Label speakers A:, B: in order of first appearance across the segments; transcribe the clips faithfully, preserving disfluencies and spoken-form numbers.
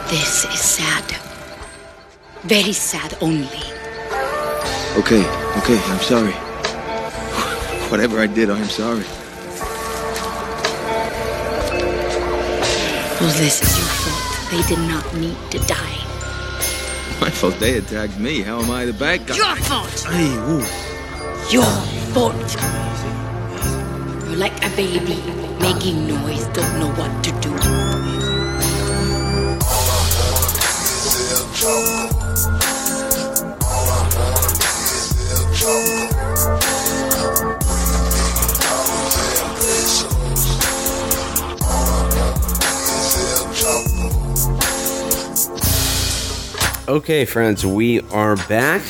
A: This is sad. Very sad only.
B: Okay, okay, I'm sorry. Whatever I did, I'm sorry.
A: Well, this is your fault. They did not need to die.
B: My fault they attacked me. How am I the bad guy?
A: Your fault!
B: Hey, ooh.
A: Your fault! You're like a baby, making noise, don't know what to do.
C: Okay, friends, we are back,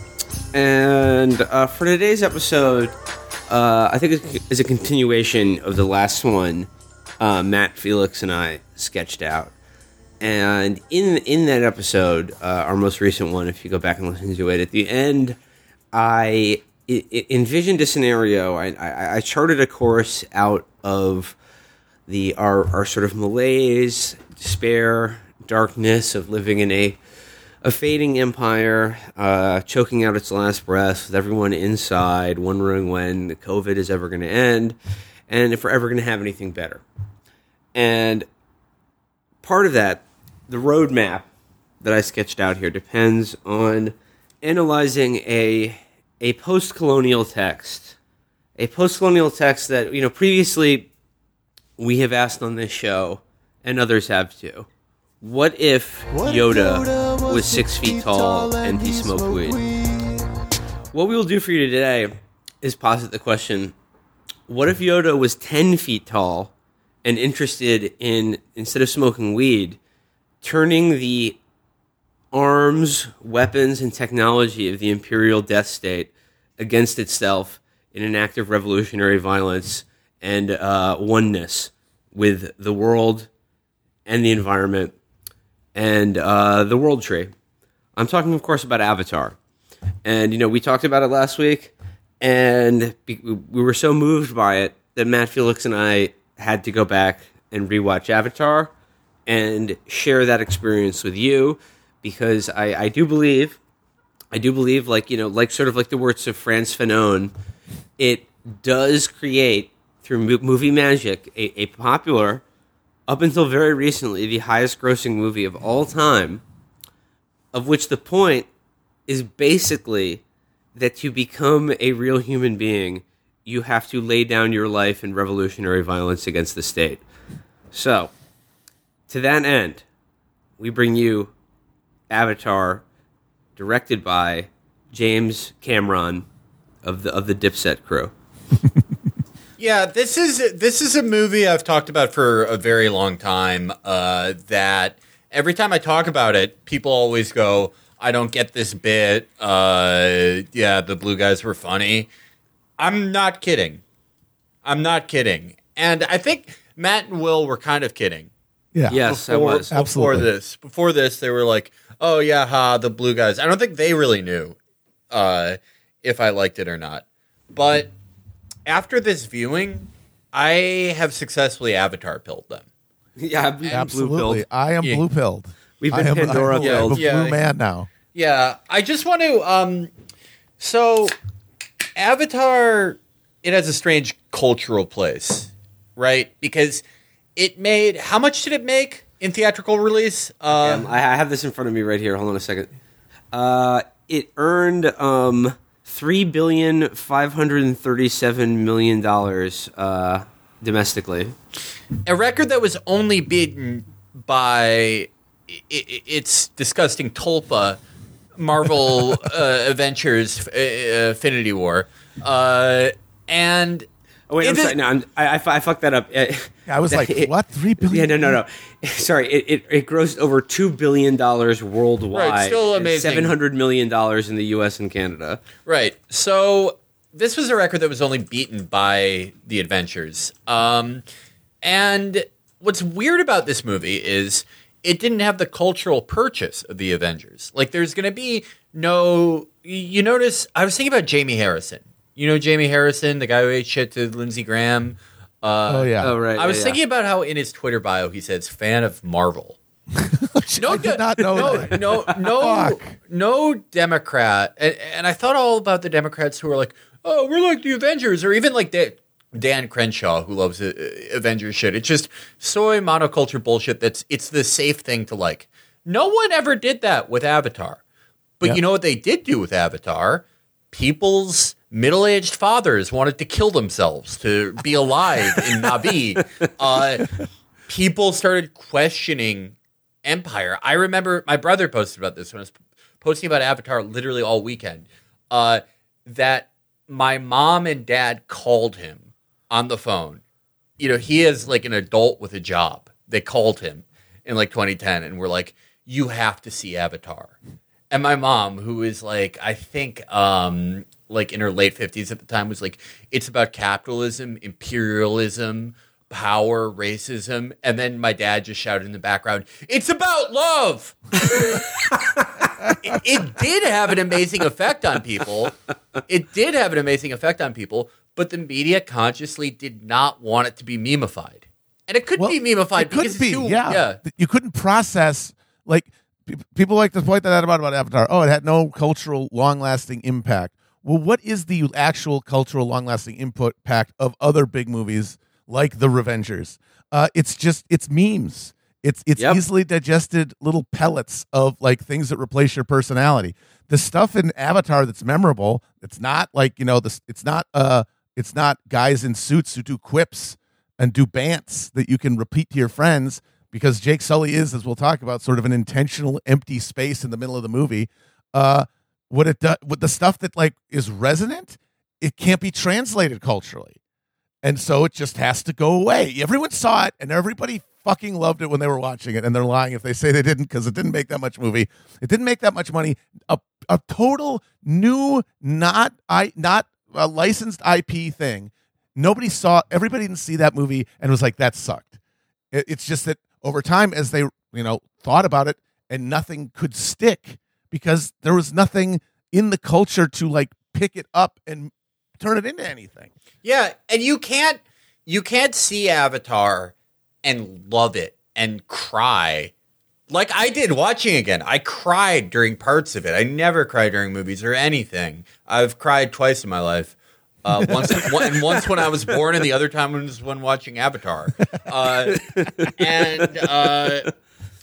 C: and uh, for today's episode, uh, I think it's a continuation of the last one uh, Matt, Felix, and I sketched out. And in in that episode, uh, our most recent one, if you go back and listen to it, at the end, I, I envisioned a scenario. I, I, I charted a course out of the our, our sort of malaise, despair, darkness of living in a a fading empire, uh, choking out its last breath, with everyone inside, wondering when the COVID is ever going to end, and if we're ever going to have anything better. And part of that, the roadmap that I sketched out here, depends on analyzing a a post-colonial text, a post-colonial text that, you know, previously we have asked on this show, and others have too. What if Yoda was six feet tall and he smoked weed? What we will do for you today is posit the question, what if Yoda was ten feet tall and interested in, instead of smoking weed, turning the arms, weapons, and technology of the Imperial Death State against itself in an act of revolutionary violence and uh, oneness with the world and the environment and uh, the World Tree. I'm talking, of course, about Avatar. And, you know, we talked about it last week, and we were so moved by it that Matt, Felix, and I had to go back and rewatch Avatar and share that experience with you, because I, I do believe, I do believe, like, you know, like sort of like the words of Frantz Fanon, it does create, through movie magic, a, a popular, up until very recently, the highest grossing movie of all time, of which the point is basically that to become a real human being, you have to lay down your life in revolutionary violence against the state. So, to that end, we bring you Avatar, directed by James Cameron of the of the Dipset crew.
D: Yeah, this is this is a movie I've talked about for a very long time, uh, that every time I talk about it, people always go, I don't get this bit. Uh, yeah, the blue guys were funny. I'm not kidding. I'm not kidding. And I think Matt and Will were kind of kidding.
E: Yeah.
C: Yes,
D: before,
C: I was.
D: Before
E: Absolutely.
D: this. Before this, they were like, oh, yeah, ha, the blue guys. I don't think they really knew uh, if I liked it or not. But after this viewing, I have successfully Avatar pilled them.
C: Yeah, I've been
E: Absolutely.
C: blue-pilled.
E: I am
D: Yeah.
E: blue pilled.
C: We've been
E: I am,
C: Pandora
E: I'm,
C: pilled.
E: I'm a
D: Yeah.
E: blue man now.
D: Yeah, I just want to. Um, so, Avatar, it has a strange cultural place, right? Because it made. How much did it make in theatrical release? Uh,
C: Um, I I have this in front of me right here. Hold on a second. Uh, it earned um, three billion five hundred thirty-seven million dollars uh, domestically.
D: a record that was only beaten by i- i- its disgusting tulpa, Marvel uh, Adventures, uh, Infinity War, uh, and
C: Oh wait, I'm
D: It is-
C: sorry. No, I'm, I, I, fu- I fucked that up. Uh,
E: I was like,
C: it-
E: what? Three billion?
C: Yeah, no, no, no. Sorry, it, it, it grossed over two billion dollars worldwide.
D: Right, still amazing.
C: Seven hundred million dollars in the U S and Canada.
D: right. So this was a record that was only beaten by the Adventures. Um, and what's weird about this movie is it didn't have the cultural purchase of the Avengers. Like, there's going to be no. You notice? I was thinking about Jamie Harrison. You know Jamie Harrison, the guy who ate shit to Lindsey Graham. Uh,
E: Oh, yeah.
C: Oh right.
D: I was
C: yeah,
D: thinking about how in his Twitter bio he says fan of Marvel. No,
E: I did not know
D: no,
E: that.
D: no, no,
E: Fuck.
D: no Democrat. And, and I thought all about the Democrats who are like, oh, we're like the Avengers, or even like the, Dan Crenshaw, who loves uh, Avengers shit. It's just soy monoculture bullshit. That's it's the safe thing to like. No one ever did that with Avatar. But
E: Yep.
D: you know what they did do with Avatar? People's middle-aged fathers wanted to kill themselves to be alive in Na'vi. Uh, people started questioning Empire. I remember my brother posted about this when I was posting about Avatar literally all weekend. Uh, that my mom and dad called him on the phone. You know, he is like an adult with a job. They called him in like twenty ten and were like, you have to see Avatar. And my mom, who is like, I think, um, like in her late fifties at the time, was like, it's about capitalism, imperialism, power, racism. And then my dad just shouted in the background, it's about love. it, it did have an amazing effect on people. It did have an amazing effect on people, but the media consciously did not want it to be memeified. And it could
E: Well,
D: be memeified
E: it
D: because
E: could
D: it's
E: be,
D: too,
E: yeah.
D: yeah.
E: You couldn't process, like, pe- people like to point that out about, about Avatar. Oh, it had no cultural, long-lasting impact. Well, what is the actual cultural, long-lasting impact of other big movies like The Revengers? Uh, it's just, it's memes. It's it's
C: Yep.
E: easily digested little pellets of, like, things that replace your personality. The stuff in Avatar that's memorable, it's not like, you know, this. It's not uh, it's not guys in suits who do quips and do bants that you can repeat to your friends, because Jake Sully is, as we'll talk about, sort of an intentional empty space in the middle of the movie. Uh, what it does, what the stuff that like is resonant, it can't be translated culturally, and so it just has to go away. Everyone saw it, and everybody fucking loved it when they were watching it, and they're lying if they say they didn't, because it didn't make that much movie. It didn't make that much money. A a total new, not I not a licensed I P thing. Nobody saw, everybody didn't see that movie and was like, that sucked. It, it's just that over time, as they, you know, thought about it, and nothing could stick because there was nothing in the culture to like pick it up and turn it into anything.
D: Yeah, and you can't you can't see Avatar and love it and cry like I did watching again. I cried during parts of it. I never cry during movies or anything. I've cried twice in my life. Uh, once, and once when I was born, and the other time was when watching Avatar. Uh, and uh,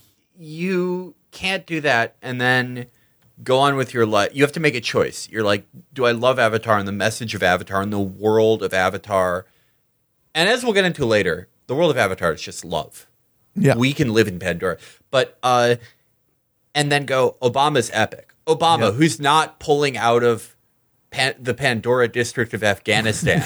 D: you can't do that and then go on with your life. You have to make a choice. You're like, do I love Avatar and the message of Avatar and the world of Avatar? And as we'll get into later, the world of Avatar is just love.
E: Yeah.
D: We can live in Pandora. But, uh, and then go, Obama's epic. Obama,
E: Yeah.
D: who's not pulling out of Pan- the Pandora district of Afghanistan.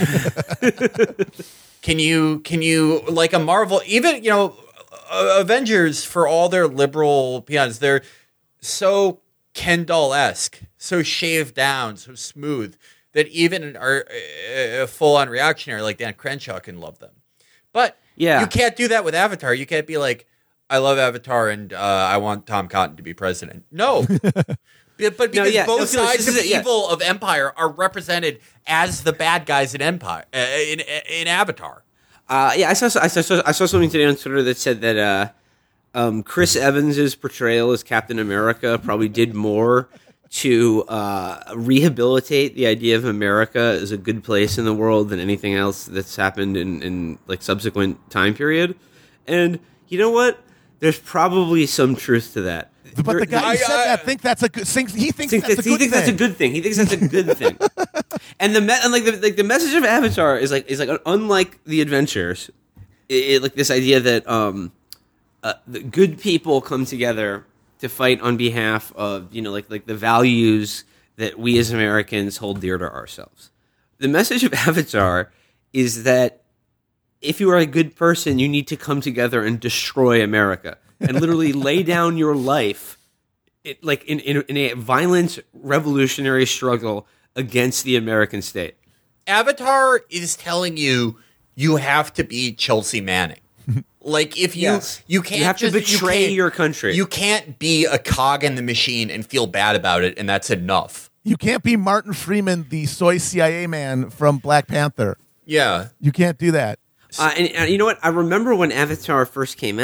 D: Can you, can you, like a Marvel, even, you know, uh, Avengers, for all their liberal peons, they're so Ken doll-esque, so shaved down, so smooth, that even our uh, full-on reactionary like Dan Crenshaw can love them. But
C: Yeah.
D: you can't do that with Avatar. You can't be like, I love Avatar and uh, I want Tom Cotton to be president. No. But but
C: No,
D: because
C: yeah.
D: both
C: No, Felix,
D: sides
C: this
D: of
C: is it, yeah.
D: evil of Empire are represented as the bad guys in Empire uh, in in Avatar.
C: Uh, yeah, I saw, I saw I saw something today on Twitter that said that uh, um, Chris Evans's portrayal as Captain America probably did more to uh, rehabilitate the idea of America as a good place in the world than anything else that's happened in, in like subsequent time period. And you know what? There's probably some truth to that.
E: But the
C: There-
E: guy who
D: I-
E: said
D: I-
E: that think that's a good. Thinks, he thinks
C: Think
E: that's
C: that-
E: a
C: he
E: good
C: thinks
E: thing.
C: that's a good thing. He thinks that's a good thing. And the me- and like the like the message of Avatar is like is like unlike the adventures, it, it, like this idea that um, uh, the good people come together to fight on behalf of, you know, like like the values that we as Americans hold dear to ourselves. The message of Avatar is that if you are a good person, you need to come together and destroy America and literally lay down your life. It, like in, in in a violent revolutionary struggle against the American state.
D: Avatar is telling you you have to be Chelsea Manning. Like if you
C: Yes.
D: you can't
C: You have to
D: just,
C: betray
D: can't-
C: your country.
D: You can't be a cog in the machine and feel bad about it, and that's enough.
E: You can't be Martin Freeman, the soy C I A man from Black Panther.
D: Yeah.
E: You can't do that.
C: Uh, and, and you know what? I remember when Avatar first came out,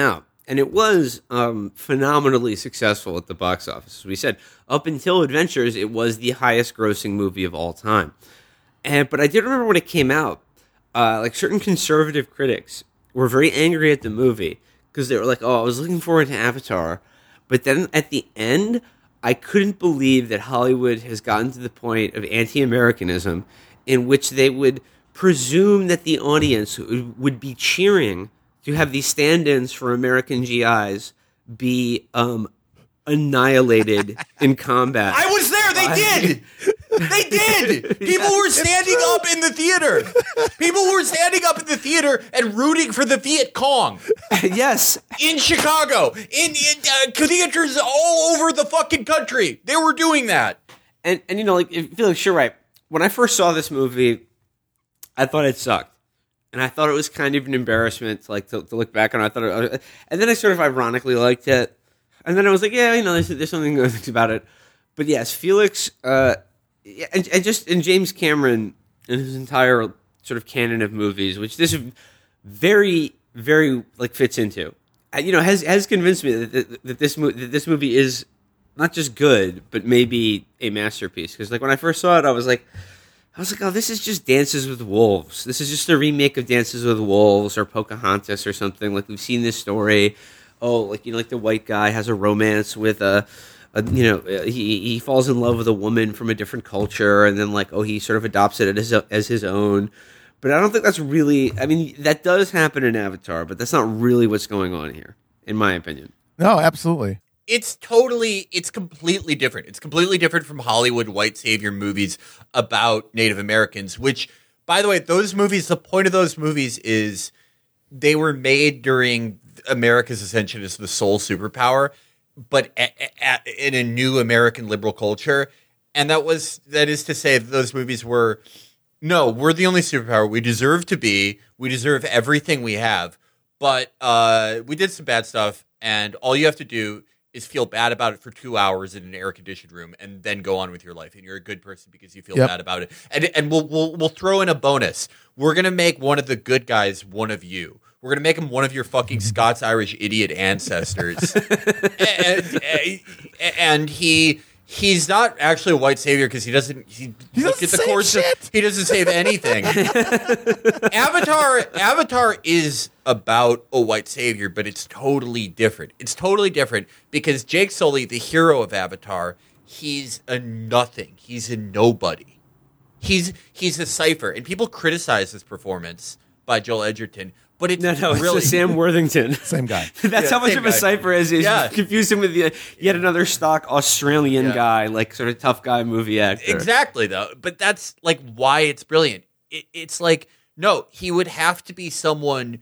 C: And it was um, phenomenally successful at the box office. As we said, up until Adventures, it was the highest grossing movie of all time. And But I did remember when it came out, uh, like certain conservative critics were very angry at the movie because they were like, oh, I was looking forward to Avatar. But then at the end, I couldn't believe that Hollywood has gotten to the point of anti-Americanism in which they would presume that the audience would be cheering to have these stand-ins for American G Is be um, annihilated in combat.
D: I was there. They did. They did. People were standing up in the theater. People were standing up in the theater and rooting for the Viet Cong.
C: Yes.
D: In Chicago. In, in uh, theaters all over the fucking country. They were doing that.
C: And, and you know, like, Felix, you're right. When I first saw this movie, I thought it sucked. And I thought it was kind of an embarrassment to, like, to, to look back on. I thought it, and then I sort of ironically liked it. And then I was like, yeah, you know, there's, there's something good about it. But yes, Felix, uh, and, and just and James Cameron and his entire sort of canon of movies, which this very, very like fits into, you know, has has convinced me that, that, that this mo- that this movie is not just good, but maybe a masterpiece. Because like when I first saw it, I was like. I was like, oh, this is just Dances with Wolves. This is just a remake of Dances with Wolves or Pocahontas or something. Like, we've seen this story. Oh, like, you know, like the white guy has a romance with a, a you know, he he falls in love with a woman from a different culture, and then, like, oh, he sort of adopts it as, as his own. But I don't think that's really, I mean, that does happen in Avatar, but that's not really what's going on here, in my opinion.
E: No, absolutely.
D: It's totally, it's completely different. It's completely different from Hollywood white savior movies about Native Americans, which, by the way, those movies, the point of those movies is they were made during America's ascension as the sole superpower, but a, a, in a new American liberal culture. And that was, that is to say that those movies were, no, we're the only superpower. We deserve to be, we deserve everything we have, but uh, we did some bad stuff, and all you have to do is feel bad about it for two hours in an air-conditioned room, and then go on with your life. And you're a good person because you feel
E: Yep.
D: bad about it. And and we'll we'll we'll throw in a bonus. We're gonna make one of the good guys one of you. We're gonna make him one of your fucking Scots-Irish idiot ancestors. and, and, and he he's not actually a white savior because he doesn't. He,
E: He
D: look
E: doesn't
D: at the
E: save
D: course of-
E: shit.
D: he doesn't save anything. Avatar Avatar is about a white savior, but it's totally different. It's totally different because Jake Sully, the hero of Avatar, he's a nothing. He's a nobody. He's he's a cipher, and people criticize this performance by Joel Edgerton, but it's
C: No, no, it's
D: really
C: the Sam Worthington.
E: Same guy.
C: That's
D: Yeah,
C: how much
D: same
C: of a
D: guy.
C: cipher is. Is
D: Yeah.
C: you confuse him with the, yet another stock Australian
D: Yeah.
C: guy, like sort of tough guy movie actor.
D: Exactly, though. But that's like why it's brilliant. It, it's like, no, he would have to be someone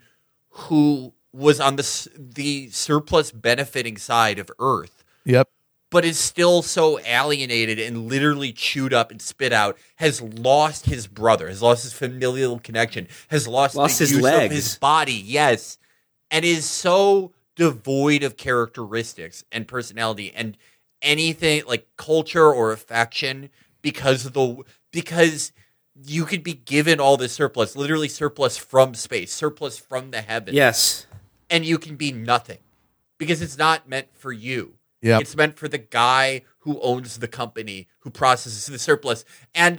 D: who was on the s- the surplus benefiting side of Earth,
E: Yep.
D: but is still so alienated and literally chewed up and spit out, has lost his brother, has lost his familial connection, has lost,
C: Lost
D: the
C: his
D: use
C: legs.
D: of his body, yes, and is so devoid of characteristics and personality and anything like culture or affection because of the because you could be given all this surplus, literally surplus from space, surplus from the heavens,
C: Yes.
D: and you can be nothing because it's not meant for you.
E: Yep.
D: It's meant for the guy who owns the company, who processes the surplus. And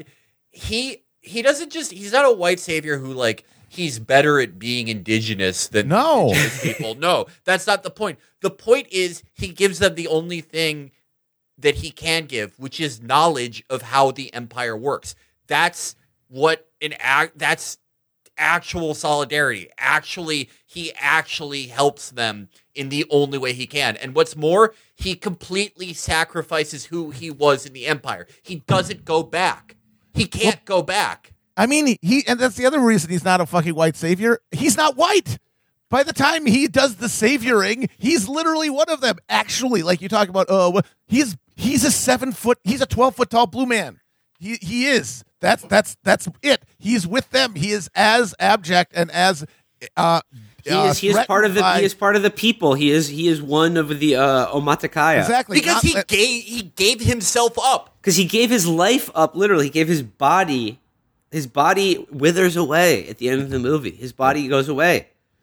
D: he he doesn't just he's not a white savior who like he's better at being indigenous than
E: No.
D: indigenous people. No, that's not the point. The point is he gives them the only thing that he can give, which is knowledge of how the empire works. That's what an act that's actual solidarity. Actually, he actually helps them in the only way he can. And what's more, he completely sacrifices who he was in the empire. He doesn't go back. He can't go back.
E: I mean, he, and that's the other reason he's not a fucking white savior. He's not white. By the time he does the savioring, he's literally one of them. Actually, like you talk about, uh, he's he's a seven foot, he's a twelve foot tall blue man. He he is. That's that's that's it. He's with them. He is as abject and as uh,
C: He is, he is part of the he is part of the people. He is he is one of the uh, Omaticaya.
E: exactly
D: Because
E: not
D: he
E: that-
D: gave he gave himself up.
C: Because he gave his life up. Literally, he gave his body. His body withers away at the end of the movie. His body goes away.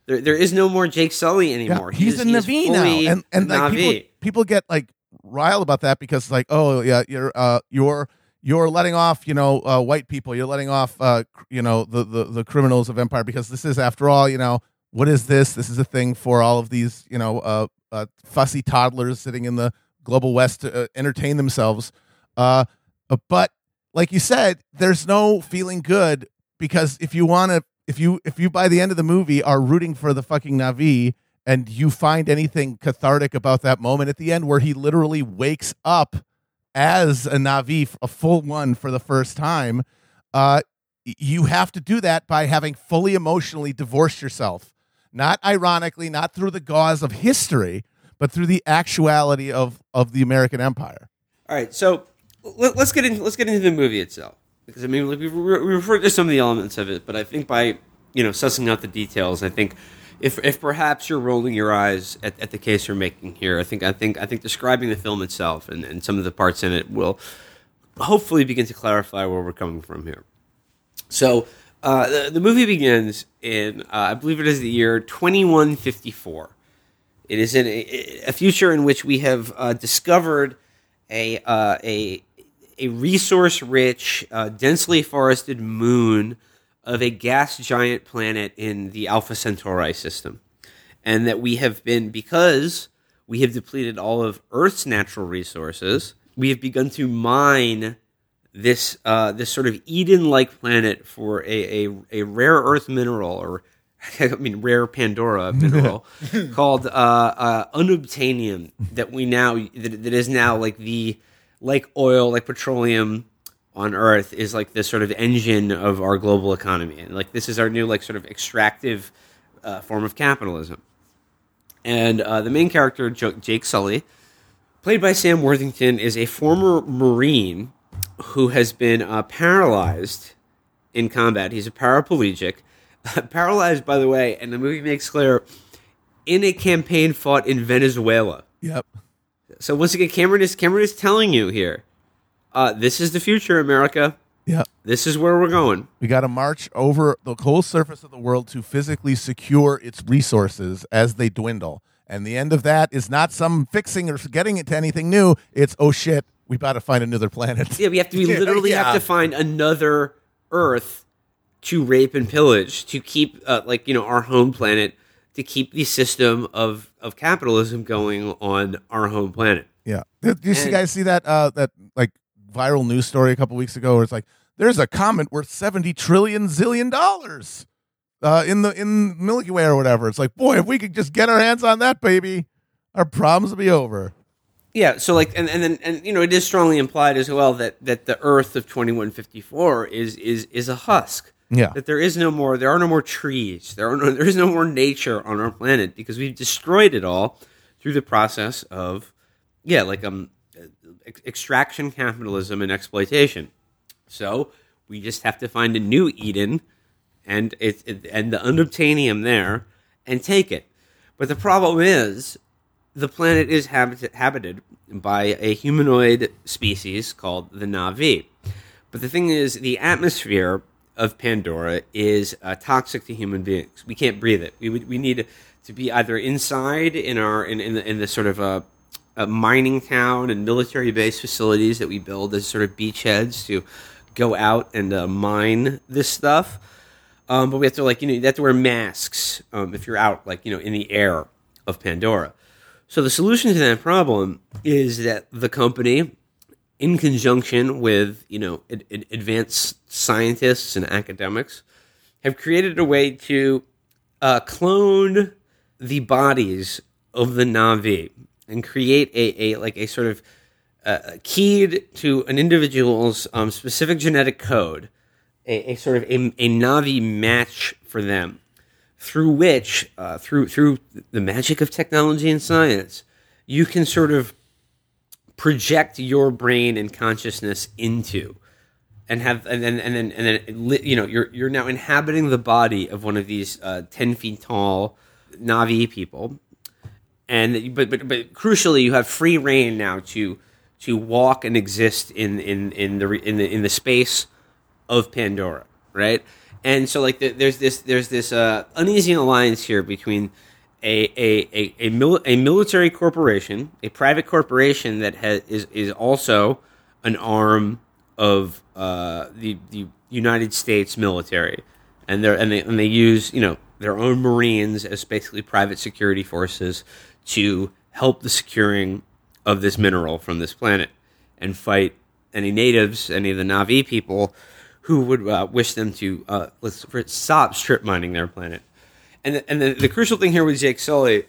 C: There, there is no more Jake Sully
E: Yeah,
C: anymore. He
E: he's
C: is-
E: a
C: he is
E: Na'vi now,
C: fully
E: and and like
C: Na'vi.
E: people, people get like riled about that because like, oh yeah, you're uh you're you're letting off you know uh, white people, you're letting off uh cr- you know the, the the criminals of empire because this is after all you know what is this? This is a thing for all of these you know uh, uh fussy toddlers sitting in the global west to uh, entertain themselves. Uh, uh, but like you said, there's no feeling good because if you want to. If you if you by the end of the movie are rooting for the fucking Na'vi and you find anything cathartic about that moment at the end where he literally wakes up as a Na'vi, a full one for the first time, uh, you have to do that by having fully emotionally divorced yourself. Not ironically, not through the gauze of history, but through the actuality of, of the American empire.
C: All right, so let, let's get into let's get into the movie itself. Because I mean, like, we re- we referred to some of the elements of it, but I think by you know sussing out the details, I think if if perhaps you're rolling your eyes at, at the case you're making here, I think I think I think describing the film itself and, and some of the parts in it will hopefully begin to clarify where we're coming from here. So uh, the the movie begins in uh, I believe it is the year twenty-one fifty-four. It is in a, a future in which we have uh, discovered a uh, a a resource-rich, uh, densely forested moon of a gas giant planet in the Alpha Centauri system. And that we have been, because we have depleted all of Earth's natural resources, we have begun to mine this uh, this sort of Eden-like planet for a, a, a rare earth mineral, or I mean rare Pandora mineral, called uh, uh, unobtainium, that we now, that, that is now like the... like oil, like petroleum on Earth is like this sort of engine of our global economy. And like this is our new like sort of extractive uh, form of capitalism. And uh, the main character, Jo- Jake Sully, played by Sam Worthington, is a former Marine who has been uh, paralyzed in combat. He's a paraplegic. Paralyzed, by the way, and the movie makes clear, in a campaign fought in Venezuela.
E: Yep.
C: So once again, Cameron is Cameron is telling you here, uh, this is the future, America.
E: Yep.
C: This is where we're going.
E: We got to march over the whole surface of the world to physically secure its resources as they dwindle. And the end of that is not some fixing or getting it to anything new. It's, oh shit, we got to find another planet.
C: Yeah, we have to. We literally
D: Yeah.
C: have to find another Earth to rape and pillage to keep, uh, like you know, our home planet, to keep the system of, of capitalism going on our home planet.
E: Yeah. Did you see
C: And-
E: guys see that uh, that like viral news story a couple weeks ago where it's like there's a comet worth seventy trillion zillion dollars uh, in the in Milky Way or whatever. It's like, boy, if we could just get our hands on that baby, our problems will be over.
C: Yeah, so like, and and then and you know, it is strongly implied as well that that the Earth of twenty-one fifty-four is is is a husk.
E: Yeah.
C: That there is no more, there are no more trees, there are no, there is no more nature on our planet because we've destroyed it all through the process of, yeah, like um, ex- extraction, capitalism, and exploitation. So we just have to find a new Eden, and it, it and the unobtainium there, and take it. But the problem is, the planet is habit- habited by a humanoid species called the Na'vi. But the thing is, the atmosphere of Pandora is uh, toxic to human beings. We can't breathe it. We would, we need to be either inside in our in in the, in the sort of a, a mining town and military base facilities that we build as sort of beachheads to go out and uh, mine this stuff. Um, but we have to like you know you have to wear masks um, if you're out like you know in the air of Pandora. So the solution to that problem is that the company, in conjunction with, you know, ad- ad- advanced scientists and academics, have created a way to uh, clone the bodies of the Na'vi and create a, a like a sort of uh, keyed to an individual's um, specific genetic code, a, a sort of a, a Na'vi match for them, through which, uh, through through the magic of technology and science, you can sort of project your brain and consciousness into, and have and then and then and then you know you're you're now inhabiting the body of one of these uh, ten feet tall Na'vi people, and but but but crucially you have free reign now to to walk and exist in in in the in the in the space of Pandora, right? And so, like, the, there's this there's this uh, uneasy alliance here between a a a a, mil- a military corporation, a private corporation that has is is also an arm of uh, the the United States military, and they and they and they use you know their own Marines as basically private security forces to help the securing of this mineral from this planet and fight any natives, any of the Na'vi people who would uh, wish them to uh, let's for, stop strip mining their planet. And the, and the, the crucial thing here with Jake Sully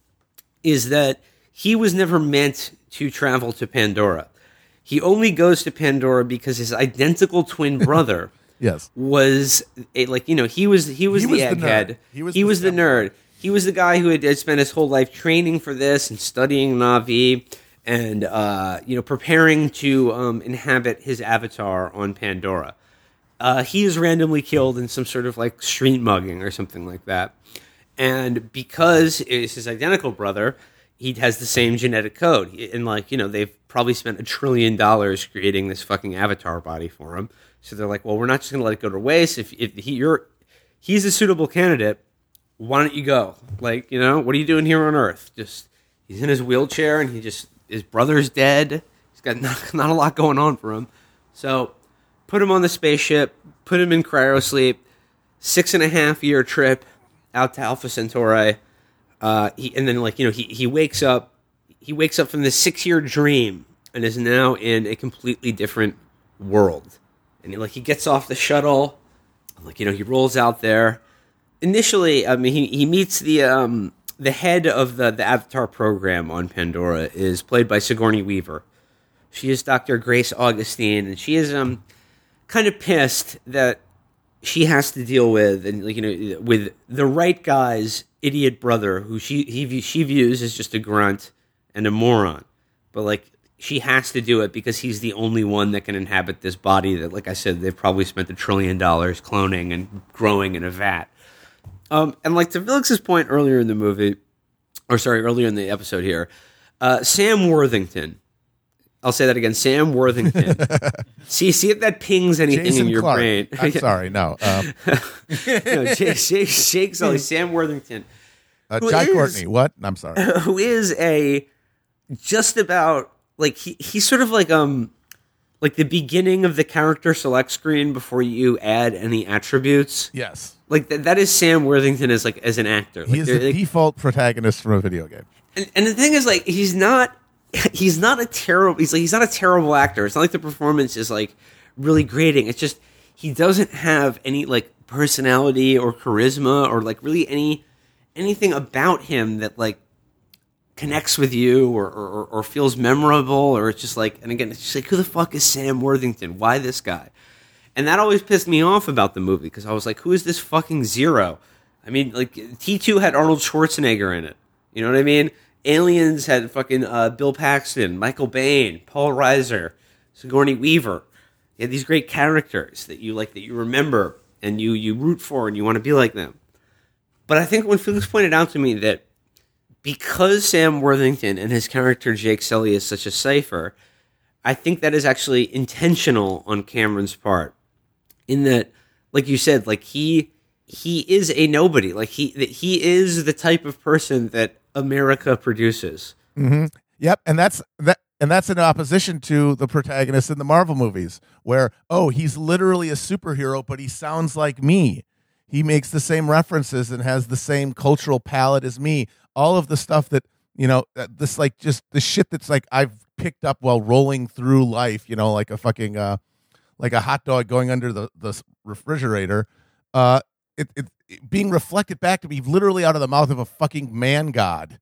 C: is that he was never meant to travel to Pandora. He only goes to Pandora because his identical twin brother
E: yes.
C: was a, like you know he was he was
E: He
C: the
E: was the
C: egghead.
E: nerd. He was
C: he
E: the
C: was the
E: step-
C: nerd. He was the guy who had, had spent his whole life training for this and studying Na'vi and uh, you know preparing to um, inhabit his avatar on Pandora. Uh, he is randomly killed in some sort of like street mugging or something like that. And because it's his identical brother, he has the same genetic code. And like, you know, they've probably spent a trillion dollars creating this fucking avatar body for him. So they're like, well, we're not just going to let it go to waste. If, if he, you're, he's a suitable candidate, why don't you go? Like, you know, what are you doing here on Earth? Just, he's in his wheelchair and he just, his brother's dead. He's got not, not a lot going on for him. So put him on the spaceship, put him in cryosleep, six and a half year trip out to Alpha Centauri. Uh, he, and then like, you know, he, he wakes up, he wakes up from this six year dream and is now in a completely different world. And he, like, he gets off the shuttle, like, you know, he rolls out there. Initially, I mean, he, he meets the, um, the head of the, the Avatar program on Pandora is played by Sigourney Weaver. She is Doctor Grace Augustine, and she is, um, kind of pissed that she has to deal with and like you know with the right guy's idiot brother who she he she views as just a grunt and a moron, but like she has to do it because he's the only one that can inhabit this body that, like I said, they've probably spent a trillion dollars cloning and growing in a vat. Um, and like to Felix's point earlier in the movie, or sorry, earlier in the episode here, uh, Sam Worthington. I'll say that again, Sam Worthington. see, see if that pings anything
E: Jason
C: in your
E: Clarke.
C: brain.
E: I'm sorry, no. Um,
C: no Jake, Jake, Jake Sully, Sam Worthington.
E: uh,
C: Who
E: Jai
C: is-
E: Courtney, what? I'm sorry.
C: Who is a just about like he, he's sort of like um like the beginning of the character select screen before you add any attributes.
E: Yes.
C: Like th- that is Sam Worthington as like as an actor. Like,
E: He is
C: they're-
E: the
C: like-
E: default protagonist from a video game.
C: and, and the thing is, like, he's not he's not a terrible he's like he's not a terrible actor. It's not like the performance is like really grating. It's just he doesn't have any like personality or charisma or like really any anything about him that like connects with you or, or, or feels memorable, or it's just like, and again, it's just like, who the fuck is Sam Worthington? Why this guy? And that always pissed me off about the movie, because I was like, who is this fucking Zero? I mean, like, T two had Arnold Schwarzenegger in it. You know what I mean? Aliens had fucking uh, Bill Paxton, Michael Biehn, Paul Reiser, Sigourney Weaver. You had these great characters that you like, that you remember and you you root for and you want to be like them. But I think when Felix pointed out to me that because Sam Worthington and his character Jake Sully is such a cipher, I think that is actually intentional on Cameron's part. In that, like you said, like he he is a nobody. Like he that he is the type of person that America produces.
E: Mm-hmm. Yep, and that's that, and that's in opposition to the protagonist in the Marvel movies, where oh, he's literally a superhero, but he sounds like me. He makes the same references and has the same cultural palette as me. All of the stuff that, you know, this like just the shit that's like I've picked up while rolling through life, you know, like a fucking uh, like a hot dog going under the the refrigerator. Uh, it, it, it being reflected back to me literally out of the mouth of a fucking man god.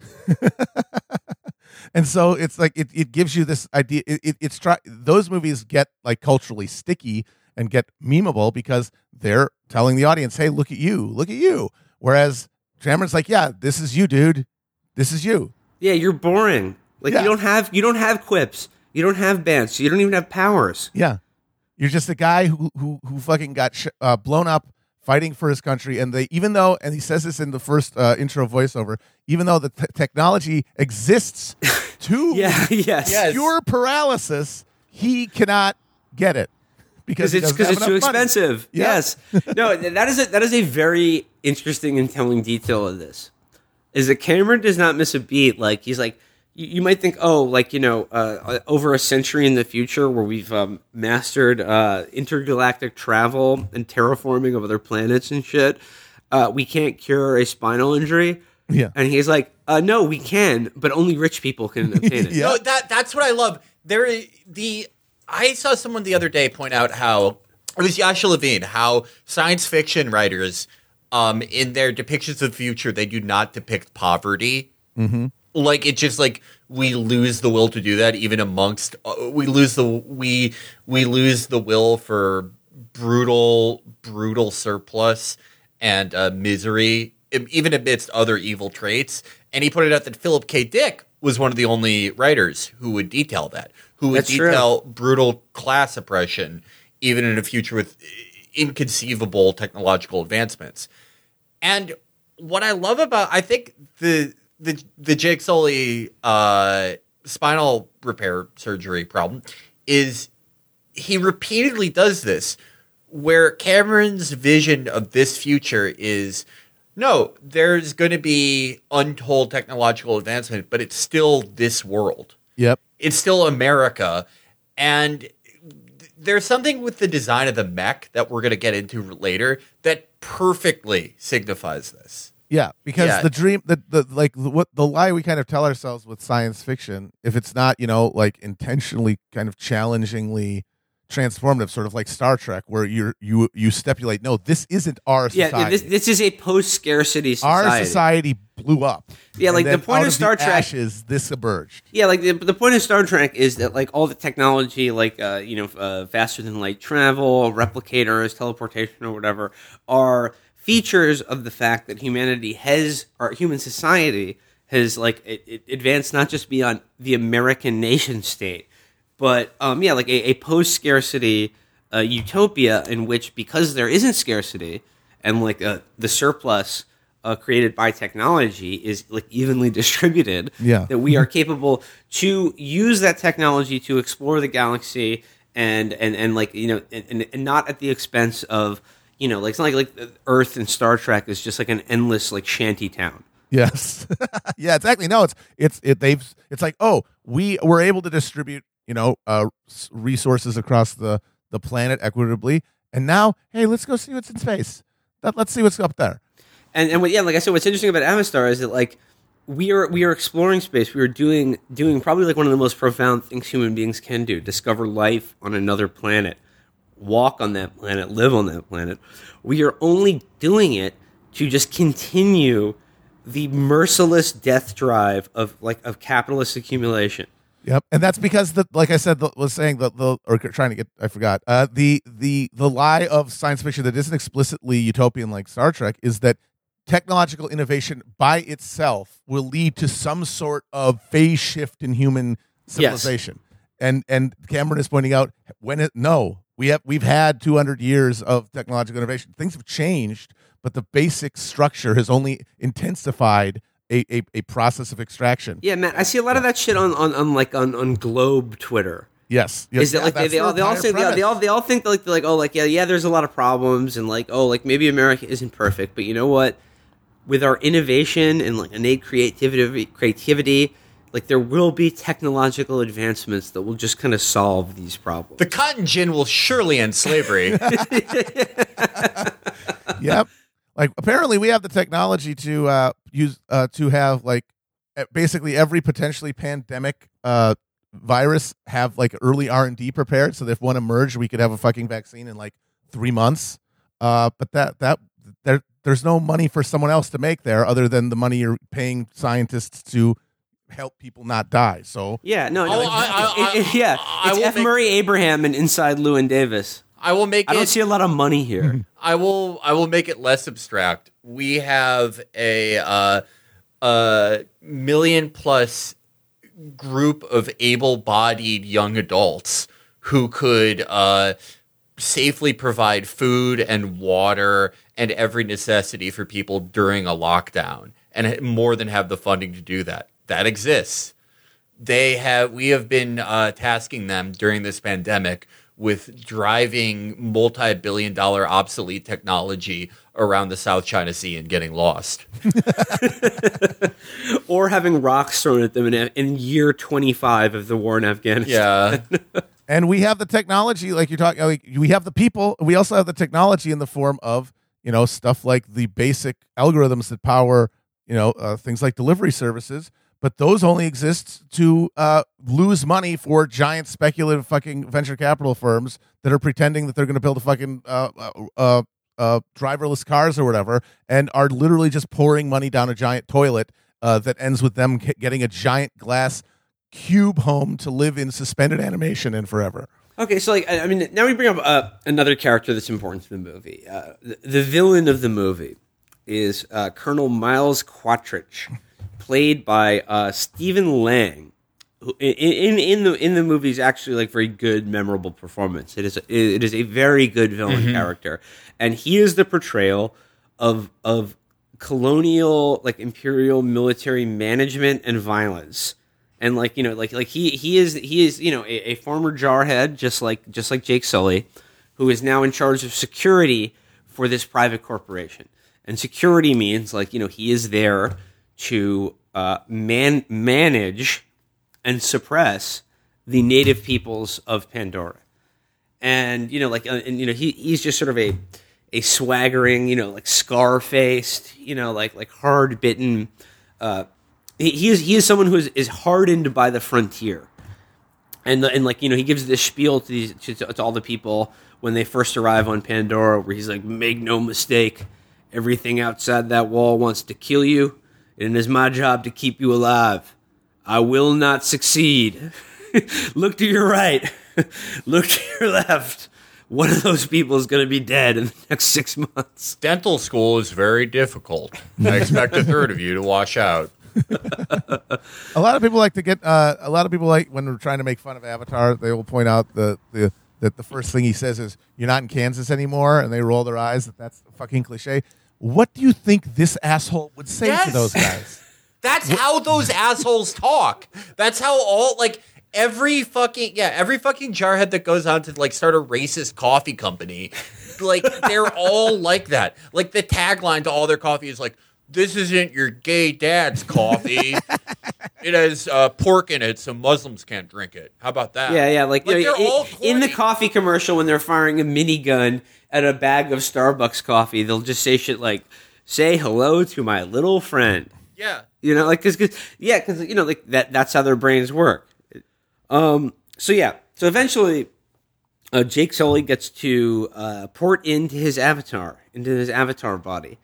E: And so it's like it, it gives you this idea. It, it, it's try those movies get like culturally sticky and get memeable because they're telling the audience, "Hey, look at you, look at you." Whereas Cameron's like, "Yeah, this is you, dude. This is you."
C: Yeah, you're boring. Like
E: Yeah.
C: you don't have you don't have quips. You don't have bands. You don't even have powers.
E: Yeah, you're just a guy who who who fucking got sh- uh, blown up fighting for his country, and they even though, and he says this in the first uh, intro voiceover, even though the t- technology exists to
C: Yeah, yes.
D: Yes.
E: cure paralysis, he cannot get it because
C: it's because it's too expensive.
E: Yeah.
C: Yes, no, that is a, that is a very interesting and telling detail of this. Is that Cameron does not miss a beat. Like he's like, you, you might think, oh, like you know, uh, over a century in the future, where we've um, mastered uh, intergalactic travel and terraforming of other planets and shit, uh, we can't cure a spinal injury.
E: Yeah,
C: and he's like, uh, no, we can, but only rich people can obtain it.
E: Yeah.
D: No, that that's what I love. There, the I saw someone the other day point out how it was Yasha Levine, how science fiction writers, um, in their depictions of the future, they do not depict poverty.
E: Mm-hmm.
D: Like it just like we lose the will to do that, even amongst uh, we lose the we we lose the will for brutal brutal surplus and uh, misery, even amidst other evil traits. And he pointed out that Philip K. Dick was one of the only writers who would detail that, who would
C: That's
D: detail
C: true.
D: brutal class oppression, even in a future with inconceivable technological advancements. And what I love about, I think the the the Jake Sully uh, spinal repair surgery problem is he repeatedly does this, where Cameron's vision of this future is, no, there's going to be untold technological advancement, but it's still this world.
E: Yep.
D: It's still America. And th- there's something with the design of the mech that we're going to get into later that perfectly signifies this.
E: Yeah, because
D: Yeah.
E: the dream, the, the like the, what the lie we kind of tell ourselves with science fiction, if it's not, you know, like intentionally kind of challengingly transformative, sort of like Star Trek, where you're you you stipulate, no, this isn't our society.
C: Yeah, this, this is a post-scarcity society.
E: Our society blew up.
C: Yeah, like
E: And
C: the
E: then
C: point
E: out
C: of Star
E: the
C: Trek-
E: ashes, this emerged.
C: Yeah, like the, the point of Star Trek is that like all the technology, like uh, you know, uh, faster than light travel, replicators, teleportation, or whatever, are features of the fact that humanity has, or human society has, like it, it advanced not just beyond the American nation state, but um, yeah, like a, a post-scarcity uh, utopia in which, because there isn't scarcity and like uh, the surplus uh, created by technology is like evenly distributed,
E: Yeah.
C: that we are capable to use that technology to explore the galaxy and and, and like you know and, and not at the expense of, you know, like it's not like like Earth and Star Trek is just like an endless like shanty town.
E: Yes. Yeah, exactly. No, it's it's it they've it's like, oh, we were able to distribute, you know, uh s- resources across the the planet equitably, and now, hey, let's go see what's in space. Let, let's see what's up there.
C: And and what, yeah, like I said, what's interesting about Avastar is that like we are we are exploring space. We are doing doing probably like one of the most profound things human beings can do: discover life on another planet, walk on that planet, live on that planet. We are only doing it to just continue the merciless death drive of like of capitalist accumulation.
E: Yep, and that's because the like I said the, was saying the, the or trying to get I forgot uh, the the the lie of science fiction that isn't explicitly utopian like Star Trek is that technological innovation by itself will lead to some sort of phase shift in human civilization. And and Cameron is pointing out when it no we have we've had two hundred years of technological innovation. Things have changed, but the basic structure has only intensified a, a, a process of extraction.
C: Yeah, man, I see a lot of that shit on on, on like on, on Globe Twitter.
E: Yes, yes,
C: Is that
E: yeah,
C: like they,
E: that's
C: they
E: the
C: all they all
E: entire
C: say they all,
E: premise.
C: they all they all think that, like they're like, oh, like yeah yeah there's a lot of problems and like, oh, like maybe America isn't perfect, but you know what, with our innovation and like innate creativity creativity like there will be technological advancements that will just kind of solve these problems.
D: The cotton gin will surely end slavery.
E: Yep. Like apparently we have the technology to uh, use uh, to have like e- basically every potentially pandemic uh, virus have like early R and D prepared, so that if one emerged, we could have a fucking vaccine in like three months. Uh, but that that there there's no money for someone else to make there other than the money you're paying scientists to help people not die. So
C: Yeah, no, no,
D: Oh,
C: it's-
D: I- I-
C: it- it- yeah,
D: I
C: it's
D: will
C: F.
D: make-
C: Murray Abraham and Inside Llewyn Davis.
D: I will make
C: I don't
D: it.
C: see a lot of money here.
D: I will. I will make it less abstract. We have a uh, a million plus group of able-bodied young adults who could uh, safely provide food and water and every necessity for people during a lockdown, and more than have the funding to do that. That exists. They have. We have been uh, tasking them during this pandemic with driving multi-billion dollar obsolete technology around the South China Sea and getting lost.
C: Or having rocks thrown at them in, in year twenty-five of the war in Afghanistan.
D: Yeah.
E: And we have the technology, like you're talking, like, we have the people. We also have the technology in the form of, you know, stuff like the basic algorithms that power, you know, uh, things like delivery services. But those only exist to uh, lose money for giant speculative fucking venture capital firms that are pretending that they're going to build a fucking uh, uh, uh, driverless cars or whatever, and are literally just pouring money down a giant toilet uh, that ends with them getting a giant glass cube home to live in suspended animation in forever.
C: Okay, so like, I I mean, now we bring up uh, another character that's important to the movie. Uh, the, the villain of the movie is uh, Colonel Miles Quatrich, played by uh, Stephen Lang, who in, in in the in the movie is actually like very good, memorable performance. It is a, it is a very good villain mm-hmm. character, and he is the portrayal of of colonial, like imperial military management and violence. And like, you know, like like he he is he is you know a, a former jarhead, just like just like Jake Sully, who is now in charge of security for this private corporation. And security means, like, you know, he is there to uh, man manage and suppress the native peoples of Pandora. And you know, like, uh, and you know, he he's just sort of a a swaggering, you know, like scar-faced, you know, like like hard-bitten. Uh, he, he is he is someone who is, is hardened by the frontier, and the, and like, you know, he gives this spiel to these to, to all the people when they first arrive on Pandora, where he's like, "Make no mistake, everything outside that wall wants to kill you, and it is my job to keep you alive. I will not succeed. Look to your right, look to your left. One of those people is going to be dead in the next six months."
D: Dental school is very difficult. I expect a third of you to wash out.
E: A lot of people like to get. Uh, a lot of people like when we're trying to make fun of Avatar. They will point out the the that the first thing he says is, "You're not in Kansas anymore," and they roll their eyes. That that's a fucking cliche. What do you think this asshole would say
D: yes.
E: to those guys?
D: That's what? How those assholes talk. That's how all like. Every fucking, yeah, every fucking jarhead that goes on to, like, start a racist coffee company, like, they're all like that. Like, the tagline to all their coffee is, like, "This isn't your gay dad's coffee. It has uh, pork in it, so Muslims can't drink it." How about that?
C: Yeah, yeah, like,
D: like
C: you know,
D: they're
C: in,
D: all
C: in the coffee commercial when they're firing a minigun at a bag of Starbucks coffee, they'll just say shit like, "Say hello to my little friend."
D: Yeah.
C: You know, like, cause, cause yeah, because, you know, like, that that's how their brains work. Um. So yeah. So eventually, uh, Jake Sully gets to uh, port into his avatar, into his avatar body,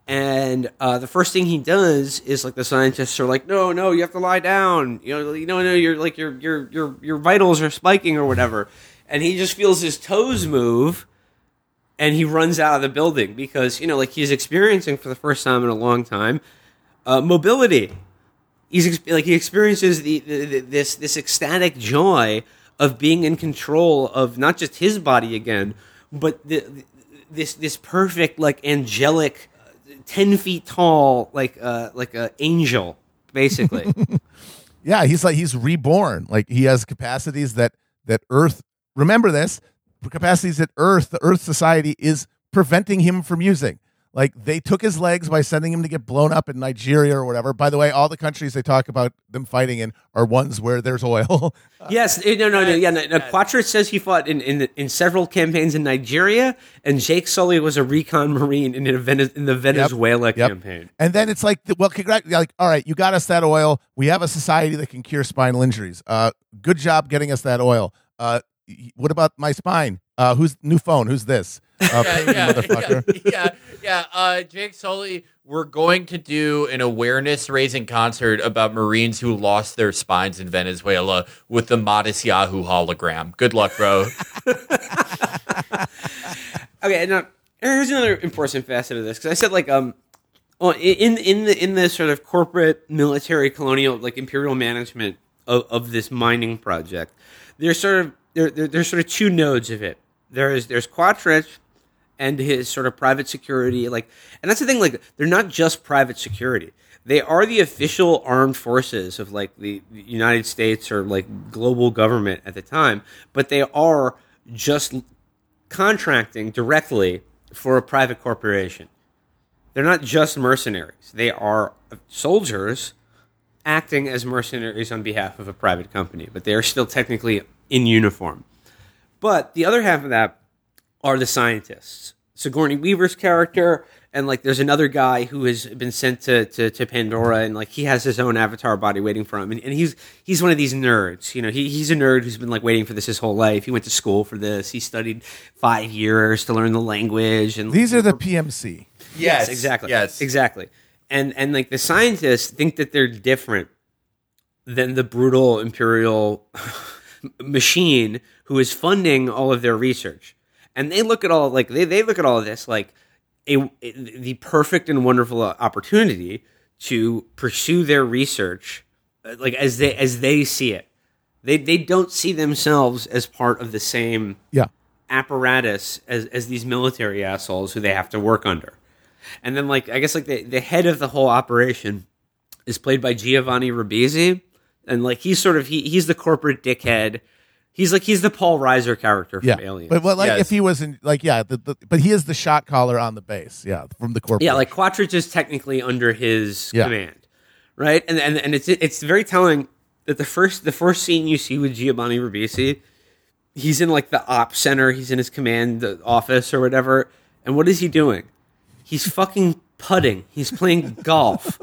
C: and uh, the first thing he does is, like, the scientists are like, "No, no, you have to lie down. You know, you know, no, you're like your your your your vitals are spiking or whatever," and he just feels his toes move, and he runs out of the building because, you know, like, he's experiencing for the first time in a long time uh, mobility. He's like he experiences the, the, the this this ecstatic joy of being in control of not just his body again, but the, the, this this perfect, like, angelic, uh, ten feet tall, like uh, like a angel, basically.
E: Yeah, he's like he's reborn. Like, he has capacities that that Earth. Remember this, capacities that Earth, the Earth Society, is preventing him from using. Like, they took his legs by sending him to get blown up in Nigeria or whatever. By the way, all the countries they talk about them fighting in are ones where there's oil.
C: Yes, no, no, no, yeah. No, no, Quatrich says he fought in, in in several campaigns in Nigeria, and Jake Sully was a recon marine in, a Vene- in the Venezuela
E: yep, yep.
C: campaign.
E: And then it's like, well, congrat- like, all right, you got us that oil. We have a society that can cure spinal injuries. Uh, good job getting us that oil. Uh, what about my spine? Uh, who's new phone? Who's this? Uh,
D: yeah, yeah,
E: motherfucker.
D: yeah, yeah, yeah. Uh, Jake Sully, we're going to do an awareness-raising concert about Marines who lost their spines in Venezuela with the Modest Yahoo hologram. Good luck, bro.
C: Okay, now here's another important facet of this, because I said, like, um, oh, in in the in the sort of corporate, military, colonial, like, imperial management of, of this mining project, there's sort of there, there there's sort of two nodes of it. There is there's Quatrich and his sort of private security, like, and that's the thing, like, they're not just private security. They are the official armed forces of, like, the United States or, like, global government at the time, but they are just contracting directly for a private corporation. They're not just mercenaries. They are soldiers acting as mercenaries on behalf of a private company, but they are still technically in uniform. But the other half of that are the scientists. Sigourney Weaver's character, and like there's another guy who has been sent to, to, to Pandora, and like he has his own avatar body waiting for him, and, and he's he's one of these nerds. You know, he he's a nerd who's been like waiting for this his whole life. He went to school for this. He studied five years to learn the language. And
E: these are the P M C.
C: Yes, exactly.
D: Yes,
C: exactly. And and like the scientists think that they're different than the brutal imperial machine who is funding all of their research. And they look at all like they, they look at all of this like a, a the perfect and wonderful opportunity to pursue their research like as they as they see it. They they don't see themselves as part of the same
E: yeah.
C: apparatus as as these military assholes who they have to work under. And then like I guess like the, the head of the whole operation is played by Giovanni Ribisi, and like he's sort of he he's the corporate dickhead. He's like he's the Paul Reiser character from
E: yeah.
C: Aliens.
E: But, but like
D: Yes.
E: if he was in like yeah, the, the, but he is the shot caller on the base, yeah, from the corporate.
C: Yeah, like Quattridge is technically under his
E: Yeah.
C: command, right? And and and it's it's very telling that the first the first scene you see with Giovanni Ribisi, he's in like the ops center, he's in his command office or whatever, and what is he doing? He's fucking putting. He's playing golf.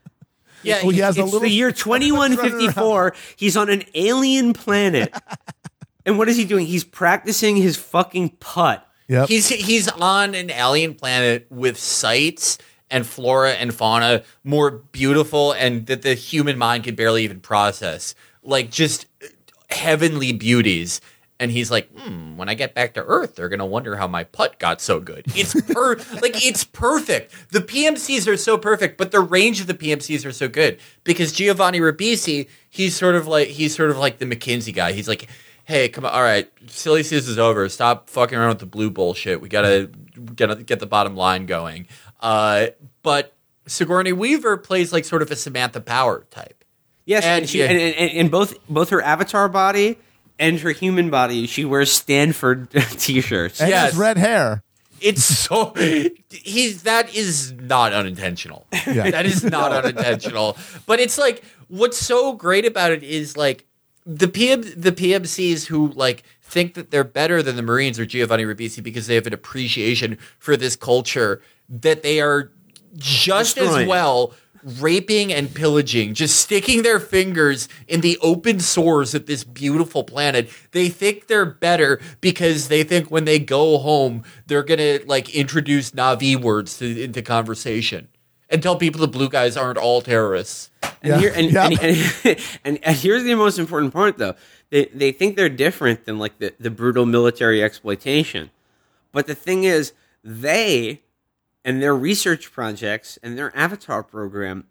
D: Yeah,
E: Oh, he has a
C: It's
E: little
C: the year twenty-one fifty-four. He's on an alien planet. And what is he doing? He's practicing his fucking putt.
E: Yep.
D: He's he's on an alien planet with sights and flora and fauna more beautiful and that the human mind can barely even process. Like just heavenly beauties. And he's like, hmm, when I get back to Earth, they're going to wonder how my putt got so good. It's per- like it's perfect. The P M Cs are so perfect, but the range of the P M Cs are so good because Giovanni Ribisi, he's sort of like he's sort of like the McKinsey guy. He's like, hey, come on, all right, silly season is over. Stop fucking around with the blue bullshit. We gotta gotta get the bottom line going. Uh, but Sigourney Weaver plays like sort of a Samantha Power type.
C: Yes,
D: And-
C: and, she,
D: yeah.
C: and, and, and both both her avatar body and her human body, she wears Stanford t-shirts.
E: and
D: yes.
E: his red hair.
D: It's so he's that is not unintentional.
E: Yeah.
D: That is not unintentional. But it's like what's so great about it is like the P M the P M Cs who like think that they're better than the Marines or Giovanni Ribisi because they have an appreciation for this culture that they are just as
C: Destroying.
D: well raping and pillaging, just sticking their fingers in the open sores of this beautiful planet. They think they're better because they think when they go home, they're going to like introduce Na'vi words to, into conversation and tell people the blue guys aren't all terrorists.
C: And,
E: Yeah.
C: here, and,
E: Yep.
C: and, and, and, and here's the most important part, though. They they think they're different than like the, the brutal military exploitation. But the thing is, they and their research projects and their avatar program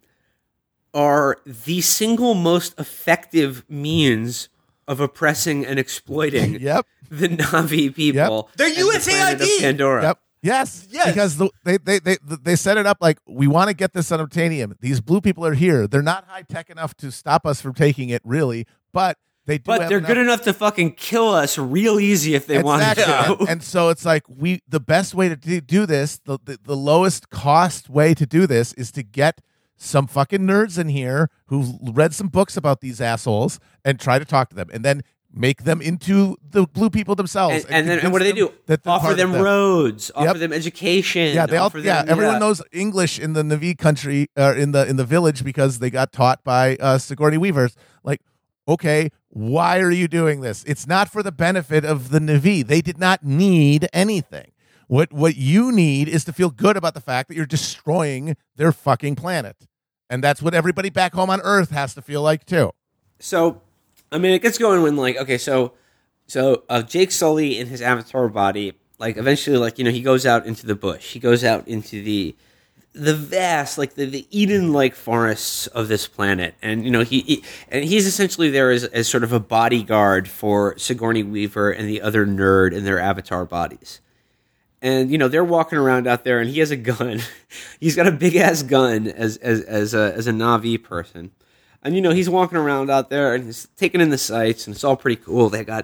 C: are the single most effective means of oppressing and exploiting
E: Yep.
C: the Na'vi people.
D: They're
C: and the
D: U S A I D.
C: planet of Pandora.
E: Yep. Yes.
D: Yes.
E: Because the, they, they they they set it up like we want to get this unobtainium. These blue people are here. They're not high tech enough to stop us from taking it, really, but they do.
C: But
E: have
C: they're
E: enough-
C: good enough to fucking kill us real easy if they
E: Exactly.
C: want to.
E: And, and so it's like we the best way to do, do this, the, the the lowest cost way to do this is to get some fucking nerds in here who read some books about these assholes and try to talk to them, and then make them into the blue people themselves.
C: And, and then and what do they do?
E: convince them that they're
C: Offer
E: part of
C: them roads, offer
E: Yep.
C: them education.
E: Yeah, they all.
C: offer
E: Yeah,
C: them-
E: everyone knows English in the Na'vi country, uh, in the in the village because they got taught by uh, Sigourney Weavers. Like, okay, why are you doing this? It's not for the benefit of the Na'vi. They did not need anything. What what you need is to feel good about the fact that you're destroying their fucking planet, and that's what everybody back home on Earth has to feel like too.
C: So, I mean, it gets going when like, okay, so so uh, Jake Sully in his avatar body, like eventually, like you know, he goes out into the bush. He goes out into the the vast, like the, the Eden-like forests of this planet, and you know, he, he and he's essentially there as as sort of a bodyguard for Sigourney Weaver and the other nerd in their avatar bodies. And you know they're walking around out there, and he has a gun. He's got a big ass gun as as as a as a Na'vi person, and you know he's walking around out there and he's taking in the sights, and it's all pretty cool. They got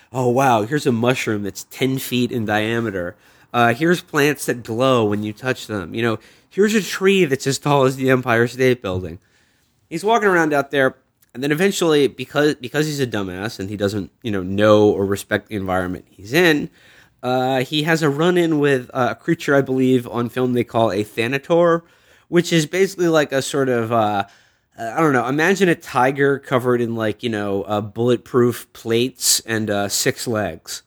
C: oh wow, here's a mushroom that's ten feet in diameter. Uh, here's plants that glow when you touch them. You know, here's a tree that's as tall as the Empire State Building. He's walking around out there, and then eventually, because because he's a dumbass and he doesn't, you know, know or respect the environment he's in, uh, he has a run-in with uh, a creature I believe on film they call a Thanator, which is basically like a sort of, uh, I don't know, imagine a tiger covered in like, you know, uh, bulletproof plates and uh, six legs.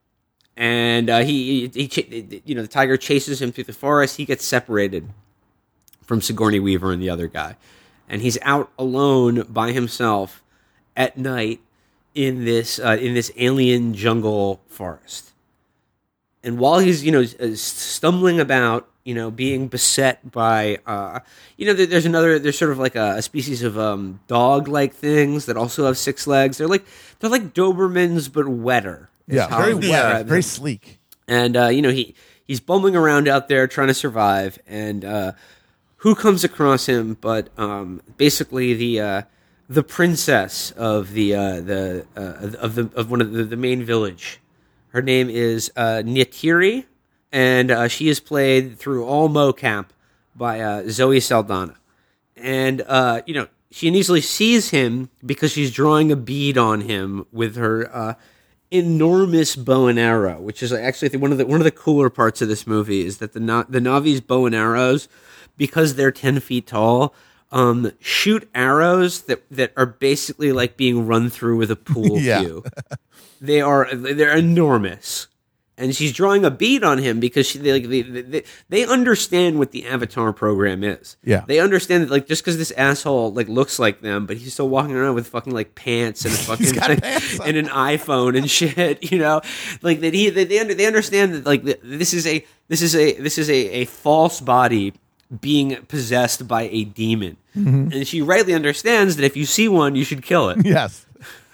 C: And uh, he, he, he, you know, the tiger chases him through the forest. He gets separated from Sigourney Weaver and the other guy. And he's out alone by himself at night in this uh, in this alien jungle forest. And while he's, you know, stumbling about, you know, being beset by, uh, you know, there's another, there's sort of like a, a species of um, dog-like things that also have six legs. They're like they're like Dobermans, but wetter.
E: Yeah, very wet,
D: Yeah.
E: very sleek.
C: And, uh, you know, he, he's bumbling around out there trying to survive. And uh, who comes across him but um, basically the uh, the princess of the uh, the uh, of the of one of the, the main village. Her name is uh, Neytiri, and uh, she is played through all mocap by uh, Zoe Saldana. And, uh, you know, she easily sees him because she's drawing a bead on him with her uh, enormous bow and arrow, which is actually I think one of the one of the cooler parts of this movie is that the Na- the Navi's bow and arrows, because they're ten feet tall, um, shoot arrows that, that are basically like being run through with a pool
E: Yeah.
C: cue. They are they're enormous, and she's drawing a bead on him because she, they, like, they, they they understand what the Avatar program is.
E: Yeah.
C: They understand that like just because this asshole like looks like them, but he's still walking around with fucking like pants and a fucking
E: got pants on.
C: and an iPhone and shit. You know, like that he they they, under, they understand that like that this is a this is a this is a, a false body being possessed by a demon,
E: Mm-hmm.
C: and she rightly understands that if you see one, you should kill it.
E: Yes.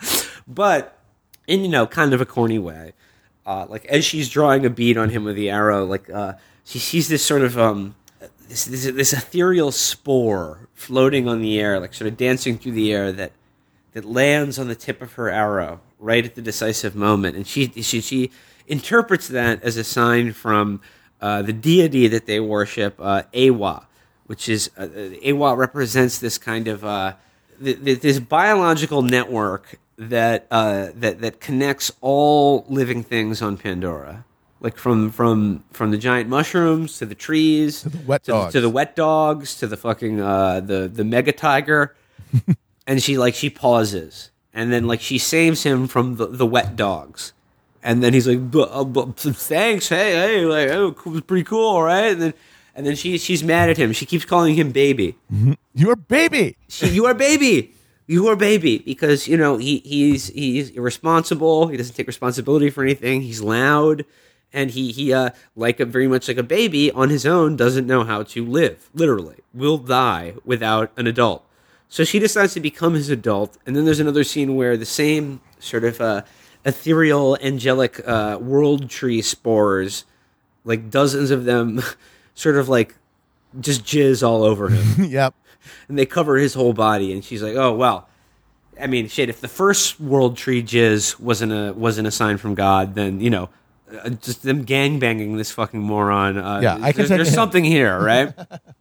C: But in, you know, kind of a corny way, uh, like as she's drawing a bead on him with the arrow, like uh, she sees this sort of um, this, this this ethereal spore floating on the air, like sort of dancing through the air that that lands on the tip of her arrow right at the decisive moment, and she she she interprets that as a sign from uh, the deity that they worship, uh, Awa, which is uh, Awa represents this kind of uh, th- th- this biological network that uh, that that connects all living things on Pandora, like from from from the giant mushrooms to the trees,
E: To the wet
C: to,
E: dogs.
C: to the wet dogs, to the fucking uh, the the mega tiger, and she like she pauses, and then like she saves him from the, the wet dogs, and then he's like, "Bu- uh, bu- thanks, hey, hey, like oh, it was pretty cool, right?" And then and then she she's mad at him. She keeps calling him baby.
E: You're baby.
C: She, you are baby. You are baby because you know he he's he's irresponsible. He doesn't take responsibility for anything. He's loud, and he he uh like a very much like a baby on his own doesn't know how to live. Literally, will die without an adult. So she decides to become his adult, and then there's another scene where the same sort of uh, ethereal, angelic uh, world tree spores, like dozens of them, sort of like just jizz all over him.
E: Yep.
C: And they cover his whole body, and she's like, "Oh well, I mean, shit. If the first world tree jizz wasn't a wasn't a sign from God, then you know, uh, just them gangbanging this fucking moron. Uh,
E: Yeah, I can
C: there's,
E: take
C: there's
E: a hint.
C: something here, right?"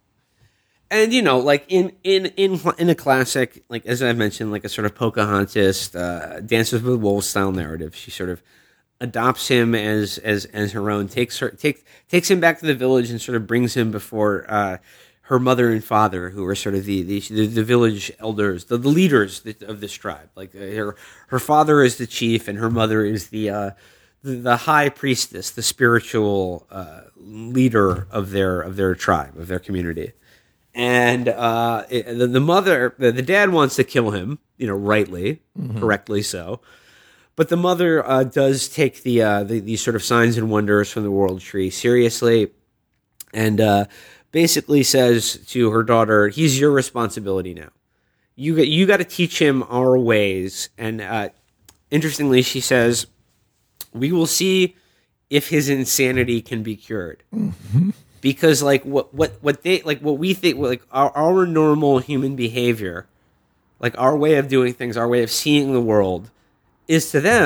C: And you know, like in in in in a classic, like as I mentioned, like a sort of Pocahontas, uh, Dances with Wolves style narrative, she sort of adopts him as as as her own, takes her take takes him back to the village, and sort of brings him before uh, her mother and father, who are sort of the the, the, the village elders, the, the leaders of this tribe. Like uh, her her father is the chief, and her mother is the uh, the, the high priestess, the spiritual uh, leader of their of their tribe, of their community. And uh, it, the, the mother, the, the dad wants to kill him, you know, rightly, correctly so. But the mother uh, does take the, uh, the these sort of signs and wonders from the world tree seriously, and uh, basically says to her daughter, "He's your responsibility now. You got you got to teach him our ways." And uh, interestingly, she says, "We will see if his insanity can be cured."
E: Mm-hmm.
C: Because like what what what they like what we think like our our normal human behavior, like our way of doing things, our way of seeing the world, is to them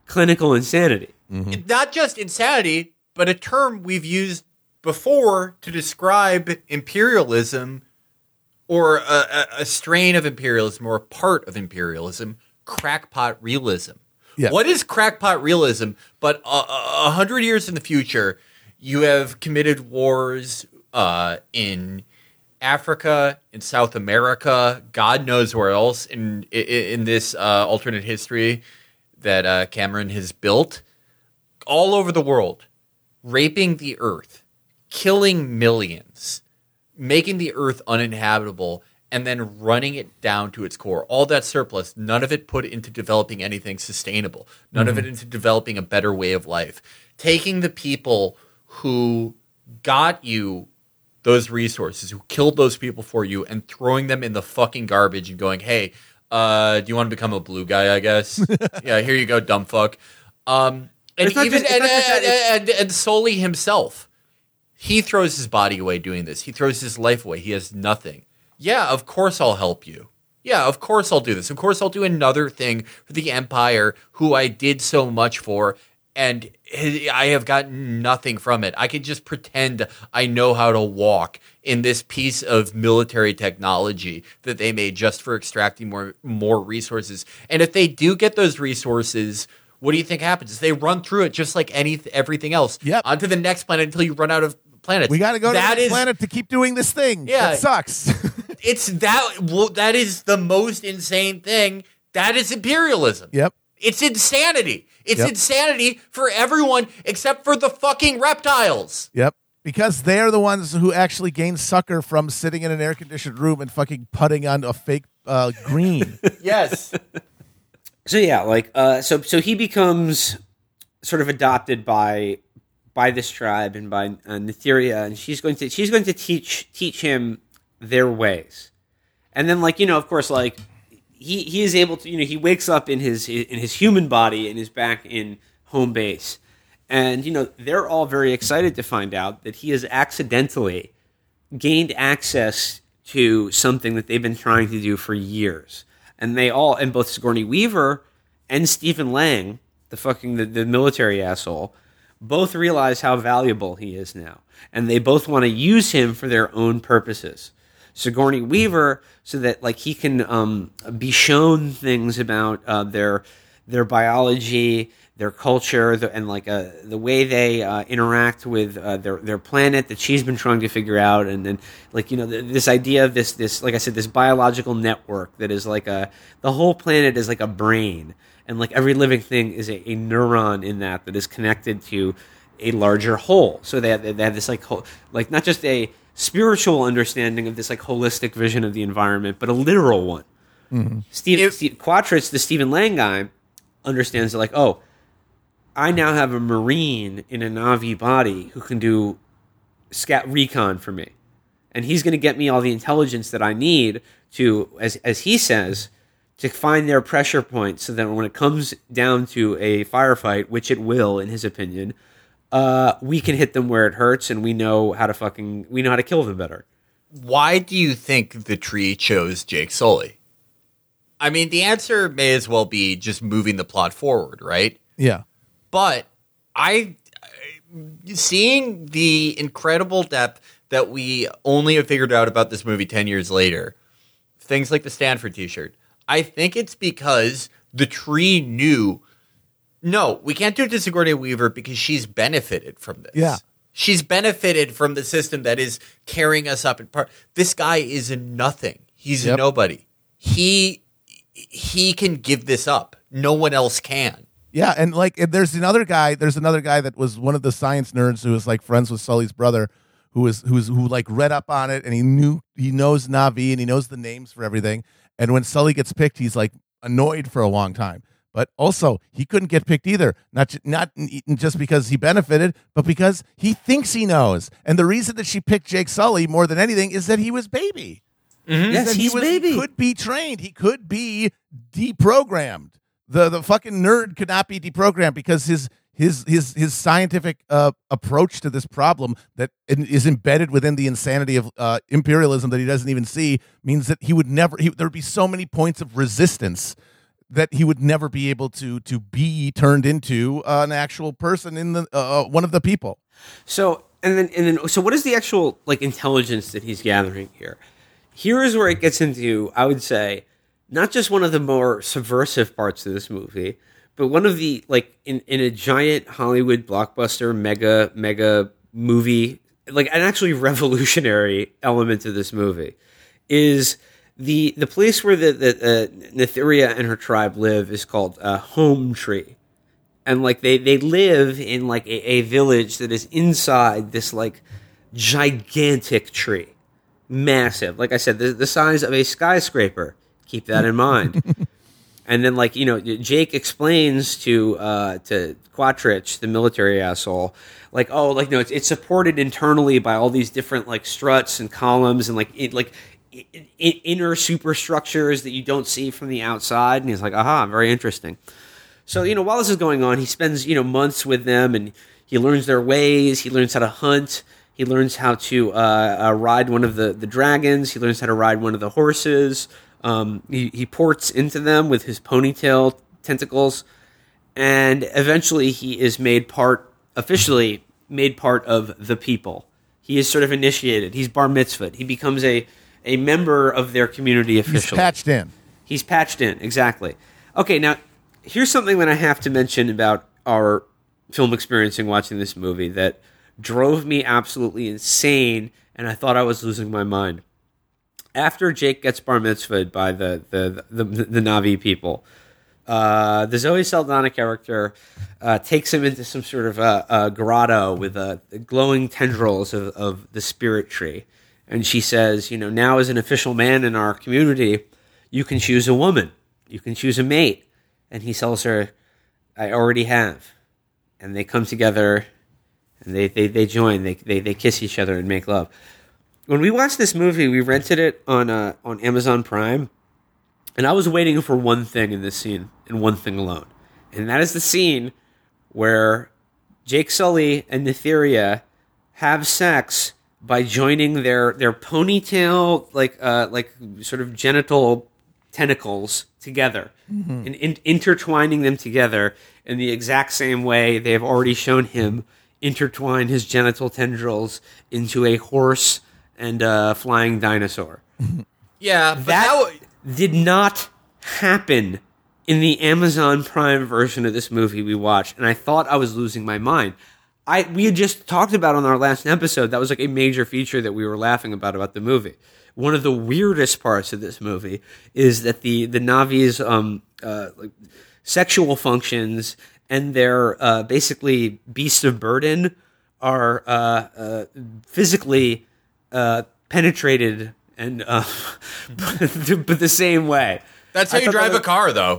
C: clinical insanity.
E: Mm-hmm.
D: Not just insanity, but a term we've used before to describe imperialism or a, a, a strain of imperialism or a part of imperialism, crackpot realism.
E: Yeah.
D: What is crackpot realism? But a, a hundred years in the future, you have committed wars uh, in Africa, in South America, God knows where else in in, in this uh, alternate history that uh, Cameron has built, all over the world, raping the earth, killing millions, making the earth uninhabitable, and then running it down to its core. All that surplus, none of it put into developing anything sustainable, none mm-hmm. of it into developing a better way of life. Taking the people who got you those resources, who killed those people for you, and throwing them in the fucking garbage and going, hey, uh, do you want to become a blue guy, I guess? Yeah, here you go, dumb fuck. Um, and
C: It's not
D: even
C: just- it's
D: and,
C: not just that,
D: and, and, and Sully himself, he throws his body away doing this. He throws his life away. He has nothing. Yeah, of course I'll help you. Yeah, of course I'll do this. Of course I'll do another thing for the Empire who I did so much for, and I have gotten nothing from it. I could just pretend I know how to walk in this piece of military technology that they made just for extracting more more resources. And if they do get those resources, what do you think happens? They run through it just like any everything else.
E: Yep.
D: Onto the next planet until you run out of planets.
E: We got to go to
D: That
E: the
D: is-
E: planet to keep doing this thing.
D: Yeah.
E: That sucks.
D: It's that well, that is the most insane thing. That is imperialism.
E: Yep.
D: It's insanity. It's
E: Yep.
D: insanity for everyone except for the fucking reptiles.
E: Yep. Because they're the ones who actually gain succor from sitting in an air conditioned room and fucking putting on a fake uh, green.
D: Yes.
C: So yeah, like uh, so so he becomes sort of adopted by by this tribe and by uh, Netheria, and she's going to she's going to teach teach him their ways, and then like you know of course like he he is able to you know he wakes up in his in his human body and is back in home base, and you know they're all very excited to find out that he has accidentally gained access to something that they've been trying to do for years. And they all, and both Sigourney Weaver and Stephen Lang, the fucking the, the military asshole, both realize how valuable he is now, and they both want to use him for their own purposes. Sigourney Weaver, so that like he can um, be shown things about uh, their their biology, their culture, the, and like uh, the way they uh, interact with uh, their their planet that she's been trying to figure out, and then like you know th- this idea of this this like I said this biological network that is like a the whole planet is like a brain, and like every living thing is a, a neuron in that that is connected to a larger whole. So they have, they have this like whole, like not just a spiritual understanding of this like holistic vision of the environment, but a literal one. Mm-hmm. Steve,
D: If-
C: Steve Quatrich, the Stephen Lang guy, understands that like oh. I now have a Marine in a Na'vi body who can do scat recon for me. And he's going to get me all the intelligence that I need to, as as he says, to find their pressure points so that when it comes down to a firefight, which it will, in his opinion, uh, we can hit them where it hurts and we know how to fucking, we know how to kill them better.
D: Why do you think the tree chose Jake Sully? I mean, the answer may as well be just moving the plot forward, right?
E: Yeah.
D: But I, seeing the incredible depth that we only have figured out about this movie ten years later, things like the Stanford t-shirt, I think it's because the tree knew, no, we can't do it to Sigourney Weaver because she's benefited from this.
E: Yeah.
D: She's benefited from the system that is carrying us up in part. This guy is a nothing. He's
E: Yep.
D: a nobody. He he can give this up. No one else can.
E: Yeah, and like and there's another guy. There's another guy that was one of the science nerds who was like friends with Sully's brother, who was who was who like read up on it, and he knew he knows Na'vi and he knows the names for everything. And when Sully gets picked, he's like annoyed for a long time. But also, he couldn't get picked either. Not ju- not just because he benefited, but because he thinks he knows. And the reason that she picked Jake Sully more than anything is that he was baby.
C: Yes,
E: That he
C: he's
E: was,
C: baby.
E: could be trained. He could be deprogrammed. The the fucking nerd could not be deprogrammed because his his his his scientific uh, approach to this problem that is embedded within the insanity of uh, imperialism that he doesn't even see means that he would never. He, there would be so many points of resistance that he would never be able to to be turned into uh, an actual person in the uh, one of the people.
C: So and then and then so what is the actual like intelligence that he's gathering here? Here is where it gets into, I would say, not just one of the more subversive parts of this movie, but one of the like in, in a giant Hollywood blockbuster mega mega movie, like an actually revolutionary element of this movie is the the place where the the uh, Netheria and her tribe live is called uh, Home Tree. And like they, they live in like a, a village that is inside this like gigantic tree, massive. Like I said, the, the size of a skyscraper. Keep that in mind. And then like you know, Jake explains to uh, to Quatrich, the military asshole, like oh like no, it's, it's supported internally by all these different like struts and columns and like it, like I- I- inner superstructures that you don't see from the outside. And he's like, aha, very interesting. So, you know, while this is going on, he spends, you know, months with them and he learns their ways. He learns how to hunt. He learns how to uh, uh, ride one of the, the dragons. He learns how to ride one of the horses. Um, he, he ports into them with his ponytail tentacles. And eventually he is made part, officially made part of the people. He is sort of initiated. He's bar mitzvahed. He becomes a, a member of their community officially.
E: He's patched in.
C: He's patched in, exactly. Okay, now... here's something that I have to mention about our film experience in watching this movie that drove me absolutely insane, and I thought I was losing my mind. After Jake gets bar mitzvahed by the the the, the, the Na'vi people, uh, the Zoe Saldana character uh, takes him into some sort of a, a grotto with uh, glowing tendrils of, of the spirit tree, and she says, "You know, now as an official man in our community, you can choose a woman, you can choose a mate." And he tells her, I already have. And they come together, and they, they, they join, they, they they kiss each other and make love. When we watched this movie, we rented it on uh, on Amazon Prime, and I was waiting for one thing in this scene, and one thing alone. And that is the scene where Jake Sully and Netheria have sex by joining their, their ponytail, like uh, like sort of genital tentacles together mm-hmm. and in, intertwining them together in the exact same way they have already shown him intertwine his genital tendrils into a horse and a flying dinosaur.
D: Yeah, but
C: that,
D: that w-
C: did not happen in the Amazon Prime version of this movie we watched, and I thought I was losing my mind. I we had just talked about on our last episode, that was like a major feature that we were laughing about about the movie. One of the weirdest parts of this movie is that the the Na'vi's um, uh, like sexual functions and their uh, basically beasts of burden are uh, uh, physically uh, penetrated and uh, but the same way.
D: That's how
C: I
D: you drive
C: that
D: a car, though.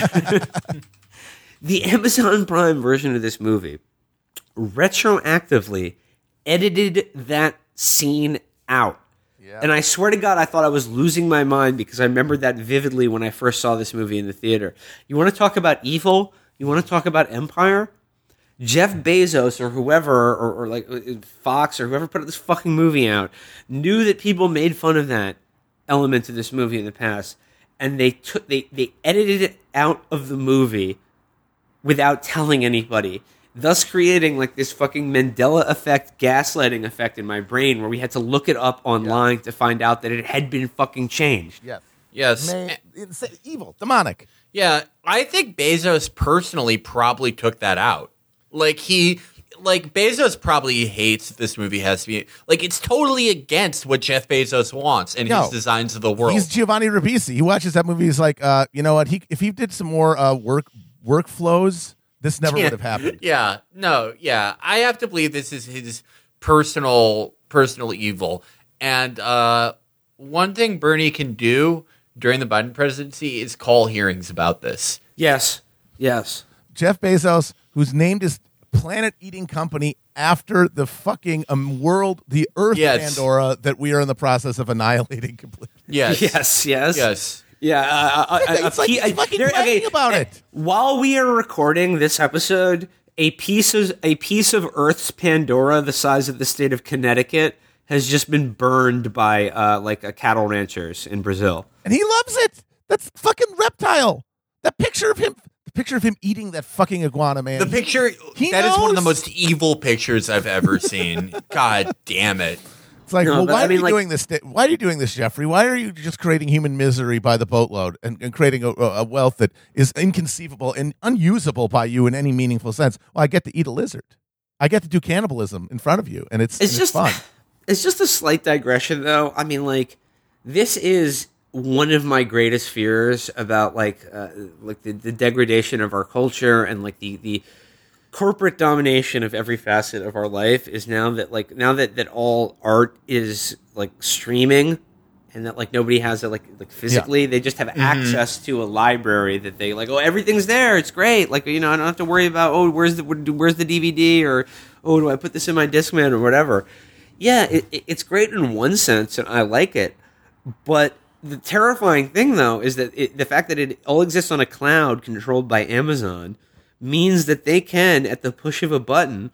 C: The Amazon Prime version of this movie retroactively edited that scene out. Yeah. And I swear to God, I thought I was losing my mind because I remembered that vividly when I first saw this movie in the theater. You want to talk about evil? You want to talk about empire? Jeff Bezos or whoever, or, or like Fox or whoever put this fucking movie out, knew that people made fun of that element of this movie in the past, and they took they they edited it out of the movie without telling anybody, thus creating like this fucking Mandela effect, gaslighting effect in my brain where we had to look it up online yeah. to find out that it had been fucking changed.
E: Yes.
D: Yes.
E: May, it's evil, demonic.
D: Yeah, I think Bezos personally probably took that out. Like he, like Bezos probably hates this movie has to be, like it's totally against what Jeff Bezos wants and
E: no,
D: his designs of the world.
E: He's Giovanni Ribisi. He watches that movie. He's like, uh, you know what? He if he did some more uh, work workflows, this never
D: yeah.
E: would have happened.
D: Yeah, no, yeah. I have to believe this is his personal personal evil. And uh, one thing Bernie can do during the Biden presidency is call hearings about this.
C: Yes, yes.
E: Jeff Bezos, who's named his planet-eating company after the fucking um, world, the Earth
D: yes.
E: Pandora that we are in the process of annihilating completely.
D: Yes,
C: yes, yes,
D: yes.
C: Yeah, uh, uh,
E: it's
C: uh,
E: like
C: he's
E: he's fucking bragging about it.
C: While we are recording this episode, a piece of a piece of Earth's Pandora, the size of the state of Connecticut, has just been burned by uh, like a cattle ranchers in Brazil,
E: and he loves it. That's fucking reptile. the picture of him, the picture of him eating that fucking iguana, man.
D: The picture,
E: He
D: that is one of the
E: knows.
D: most evil pictures I've ever seen. God damn it.
E: It's like,
C: No,
E: well,
C: but
E: why
C: I
E: are
C: mean,
E: you
C: like-
E: doing this? Da- Why are you doing this, Jeffrey? Why are you just creating human misery by the boatload and, and creating a, a wealth that is inconceivable and unusable by you in any meaningful sense? Well, I get to eat a lizard. I get to do cannibalism in front of you, and it's
C: It's
E: and
C: just
E: fun.
C: It's just a slight digression, though. I mean, like, this is one of my greatest fears about like uh, like the, the degradation of our culture and like the the corporate domination of every facet of our life is now that like now that that all art is like streaming and that like nobody has it like like physically they just have access to a library that they like, oh, everything's there, it's great, like, you know, I don't have to worry about, oh, where's the where's the D V D, or oh, do I put this in my Discman or whatever. Yeah, it, it- it's great in one sense and I like it, but the terrifying thing though is that it, the fact that it all exists on a cloud controlled by Amazon means that they can, at the push of a button,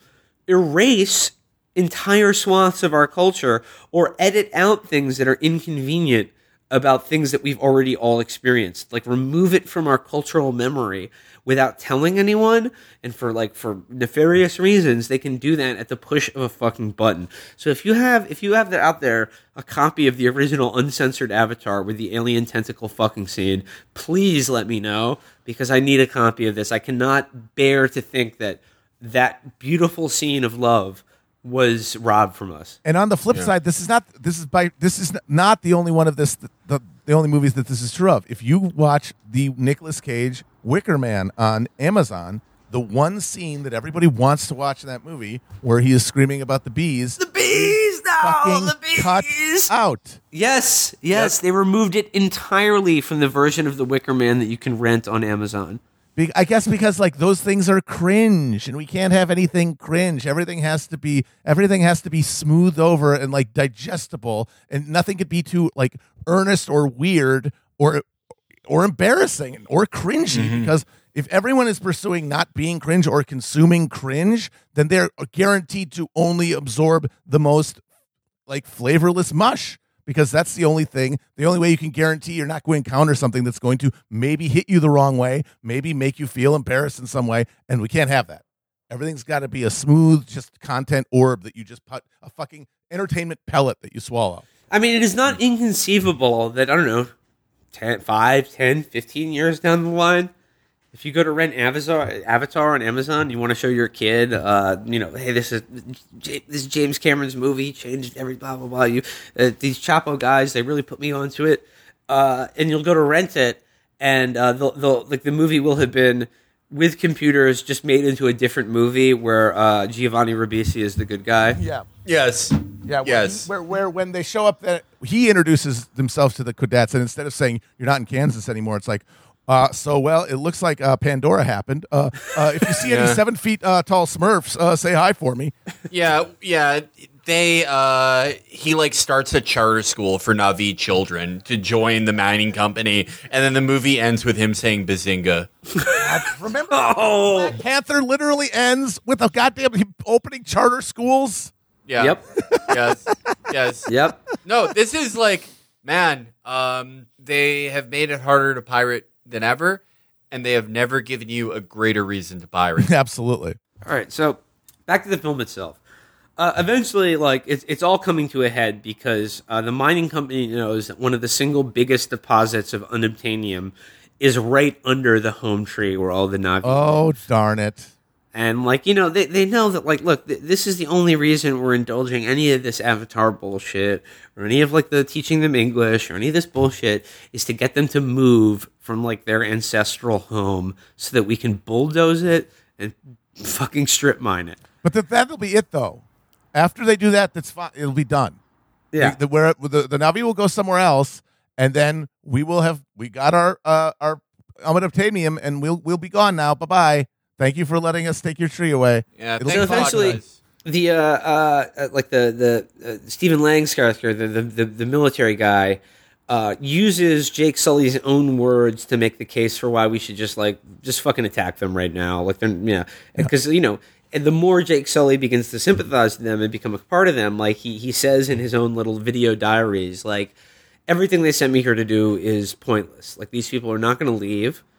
C: erase entire swaths of our culture or edit out things that are inconvenient about things that we've already all experienced. Like, remove it from our cultural memory without telling anyone, and for like for nefarious reasons, they can do that at the push of a fucking button. So if you have if you have that out there, a copy of the original uncensored Avatar with the alien tentacle fucking scene, please let me know, because I need a copy of this. I cannot bear to think that that beautiful scene of love was robbed from us.
E: And on the flip side, this is not this is by this is not the only one of this the the only movies that this is true of. If you watch the Nicolas Cage Wicker Man on Amazon, the one scene that everybody wants to watch in that movie where he is screaming about the bees,
C: The bees, no,
E: fucking
C: the bees.
E: cut out.
C: Yes, yes, they removed it entirely from the version of the Wicker Man that you can rent on Amazon.
E: Be- I guess because like those things are cringe, and we can't have anything cringe. Everything has to be everything has to be smoothed over and like digestible, and nothing could be too like earnest or weird or or embarrassing or cringy. Because if everyone is pursuing not being cringe or consuming cringe, then they're guaranteed to only absorb the most like flavorless mush. Because that's the only thing, the only way you can guarantee you're not going to encounter something that's going to maybe hit you the wrong way, maybe make you feel embarrassed in some way, and we can't have that. Everything's got to be a smooth, just content orb that you just put, a fucking entertainment pellet that you swallow.
C: I mean, it is not inconceivable that, I don't know, ten, five, ten, fifteen years down the line, if you go to rent Avatar, Avatar on Amazon, you want to show your kid, uh, you know, hey, this is this is James Cameron's movie, changed every blah blah blah. You, uh, these Chapo guys, they really put me onto it, uh, and you'll go to rent it, and uh, they'll, they'll like the movie will have been with computers just made into a different movie where uh, Giovanni Ribisi is the good guy.
E: Yeah.
D: Yes.
E: Yeah, where,
D: Yes.
E: he- where where when they show up, that he introduces himself to the cadets, and instead of saying you're not in Kansas anymore, it's like, uh, so well, it looks like uh, Pandora happened. Uh, uh, if you see any
D: Yeah.
E: seven feet uh, tall Smurfs, uh, say hi for me.
D: Yeah, yeah. They uh he like starts a charter school for Navi children to join the mining company, and then the movie ends with him saying Bazinga.
E: Remember,
C: Oh,
E: Black Panther literally ends with a goddamn opening charter schools.
D: Yeah.
C: Yep.
D: Yes. Yes.
C: yep.
D: No, this is like, man, um, they have made it harder to pirate than ever, and they have never given you a greater reason to pirate.
E: Absolutely.
C: All right, so back to the film itself. Uh, eventually, like it's it's all coming to a head because uh, the mining company knows that one of the single biggest deposits of unobtainium is right under the home tree where all the Navi.
E: Oh, darn it.
C: And, like, you know, they, they know that, like, look, th- this is the only reason we're indulging any of this Avatar bullshit or any of, like, the teaching them English or any of this bullshit is to get them to move from, like, their ancestral home so that we can bulldoze it and fucking strip mine it.
E: But th- that'll be it, though. After they do that, that's fine. It'll be done.
C: Yeah.
E: The, the, where the, the Navi will go somewhere else, and then we will have we got our uh, our unobtainium, and we'll we'll be gone now. Bye bye. Thank you for letting us take your tree away.
D: Yeah,
E: It'll
C: So
D: thank
E: be
D: fuck,
C: eventually,
D: guys.
C: the uh, uh, uh, like the the uh, Stephen Lang's character, the the, the, the military guy, uh, uses Jake Sully's own words to make the case for why we should just like just fucking attack them right now. Like they're yeah, because you know. And the more Jake Sully begins to sympathize with them and become a part of them, like he he says in his own little video diaries, like everything they sent me here to do is pointless. Like these people are not going to leave.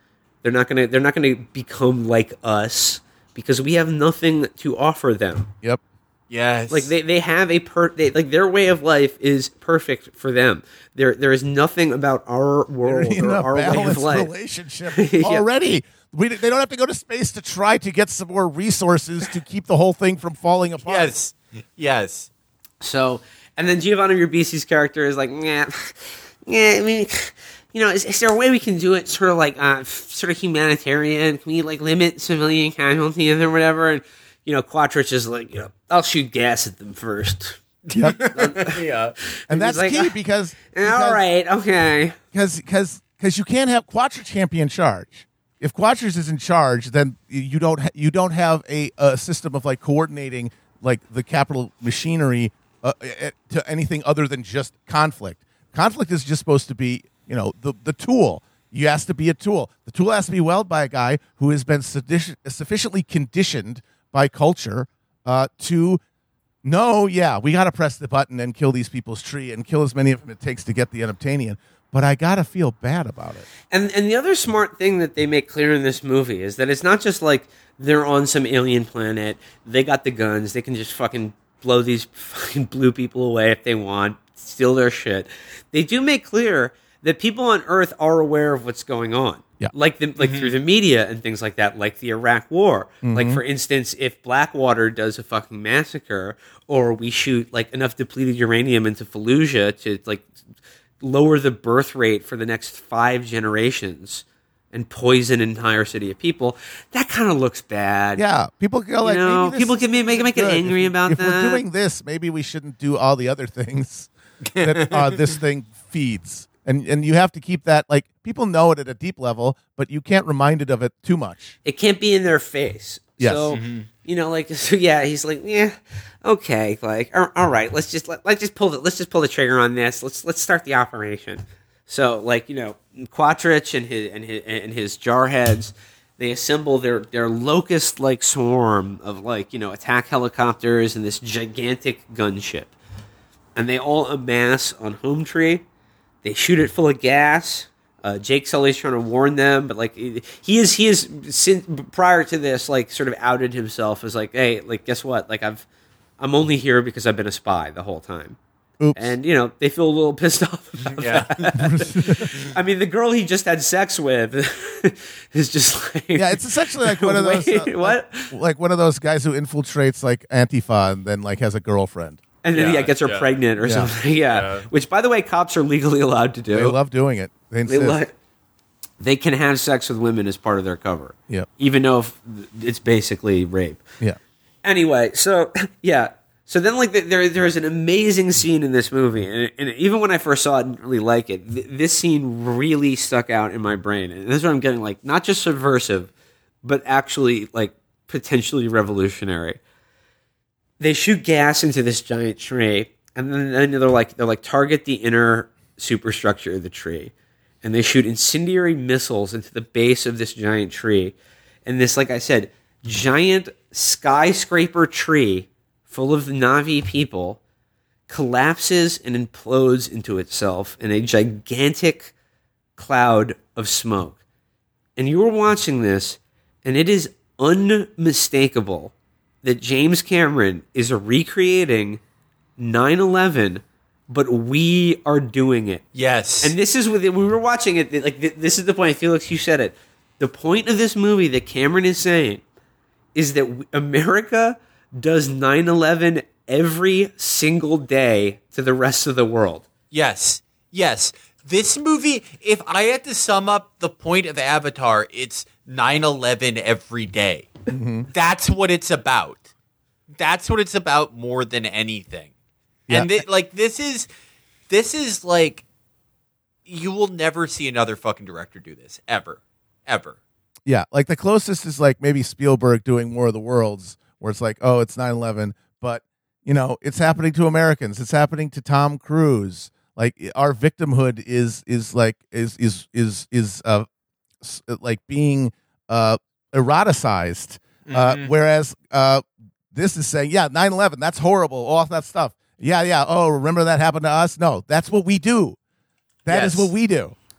C: They're not gonna they're not gonna become like us because we have nothing to offer them.
E: Yep.
D: Yes.
C: Like they, they have a per they, like their way of life is perfect for them. There there is nothing about our world
E: In
C: or
E: a
C: our way of
E: balanced
C: life.
E: relationship
C: Yeah.
E: already. We, they don't have to go to space to try to get some more resources to keep the whole thing from falling apart.
D: yes. Yes.
C: So, and then Giovanni Ribisi's character is like, yeah, yeah. I mean, you know, is, is there a way we can do it sort of like uh, sort of humanitarian? Can we like limit civilian casualties or whatever? And you know, Quatrich is like, you know, I'll shoot gas at them first.
E: Yep.
D: Yeah.
E: And that's
C: like,
E: key
C: uh,
E: because, because
C: All right, okay.
E: because because because you can't have Quatrich can't be in charge. If Quatrich is in charge, then you don't ha- you don't have a, a system of like coordinating like the capital machinery uh, uh, to anything other than just conflict. Conflict is just supposed to be, you know, the the tool. You has to be a tool. The tool has to be wielded by a guy who has been suffici- sufficiently conditioned by culture uh, to know, yeah, we got to press the button and kill these people's tree and kill as many of them it takes to get the unobtainium. But I got to feel bad about it.
C: And and the other smart thing that they make clear in this movie is that it's not just like they're on some alien planet, they got the guns, they can just fucking blow these fucking blue people away if they want, steal their shit. They do make clear that people on Earth are aware of what's going on.
E: Yeah.
C: Like the, like through the media and things like that, like the Iraq War. Like, for instance, if Blackwater does a fucking massacre, or we shoot like enough depleted uranium into Fallujah to like lower the birth rate for the next five generations and poison an entire city of people, that kind of looks bad.
E: Yeah, people go like,
C: you know,
E: maybe this
C: people can
E: isn't
C: make make it
E: good.
C: angry
E: if,
C: about
E: if
C: that.
E: we're doing this, maybe we shouldn't do all the other things that uh, this thing feeds. And and you have to keep that, like, people know it at a deep level, but you can't remind it of it too much.
C: It can't be in their face.
E: Yes.
C: So, you know, like, so yeah, he's like, yeah, okay, like, all, all right, let's just let, let's just pull the let's just pull the trigger on this. Let's let's start the operation. So, like, you know, Quatrich and his and his and his jarheads, they assemble their their locust like swarm of like, you know, attack helicopters and this gigantic gunship, and they all amass on Hometree. They shoot it full of gas. Uh, Jake Sully's trying to warn them, but like he is, he is since prior to this, like sort of outed himself as like, hey, like guess what? Like I've, I'm only here because I've been a spy the whole time.
E: Oops.
C: And you know they feel a little pissed off about
D: Yeah.
C: that. I mean, the girl he just had sex with is just like,
E: Yeah, it's essentially like one of those uh,
C: Wait, what?
E: Like, like one of those guys who infiltrates like Antifa and then like has a girlfriend.
C: And then
D: Yeah,
C: yeah, gets her
D: yeah.
C: pregnant or
E: Yeah.
C: something. Yeah.
D: Yeah.
C: Which, by the way, cops are legally allowed to do.
E: They love doing it. They
C: They,
E: insist.
C: li- they can have sex with women as part of their cover.
E: Yeah.
C: Even though if it's basically rape.
E: Yeah.
C: Anyway, so yeah. So then, like, there there's an amazing scene in this movie, and, and even when I first saw it, I didn't really like it. Th- this scene really stuck out in my brain, and this is what I'm getting, like, not just subversive, but actually, like, potentially revolutionary. They shoot gas into this giant tree, and then, then they're like, they're like, target the inner superstructure of the tree, and they shoot incendiary missiles into the base of this giant tree, and this, like I said, giant skyscraper tree full of Na'vi people collapses and implodes into itself in a gigantic cloud of smoke. And you were watching this, and it is unmistakable that James Cameron is recreating nine eleven, but we are doing it.
D: Yes.
C: And this is with we were watching it. Like this is the point. Felix, you said it. The point of this movie that Cameron is saying is that America does nine eleven every single day to the rest of the world.
D: Yes. Yes. This movie, if I had to sum up the point of Avatar, it's nine eleven every day. That's what it's about. That's what it's about more than anything.
E: Yeah.
D: And thi- like this is this is like you will never see another fucking director do this ever. Ever.
E: Yeah, like the closest is like maybe Spielberg doing War of the Worlds, where it's like, oh, it's nine eleven, but, you know, it's happening to Americans. It's happening to Tom Cruise. Like, our victimhood is is like is is is is uh s- like being uh eroticized, uh, whereas uh this is saying, yeah, nine eleven, that's horrible, all that stuff. Yeah, yeah. Oh, remember that happened to us? No, that's what we do. That is
D: Yes.
E: what we do.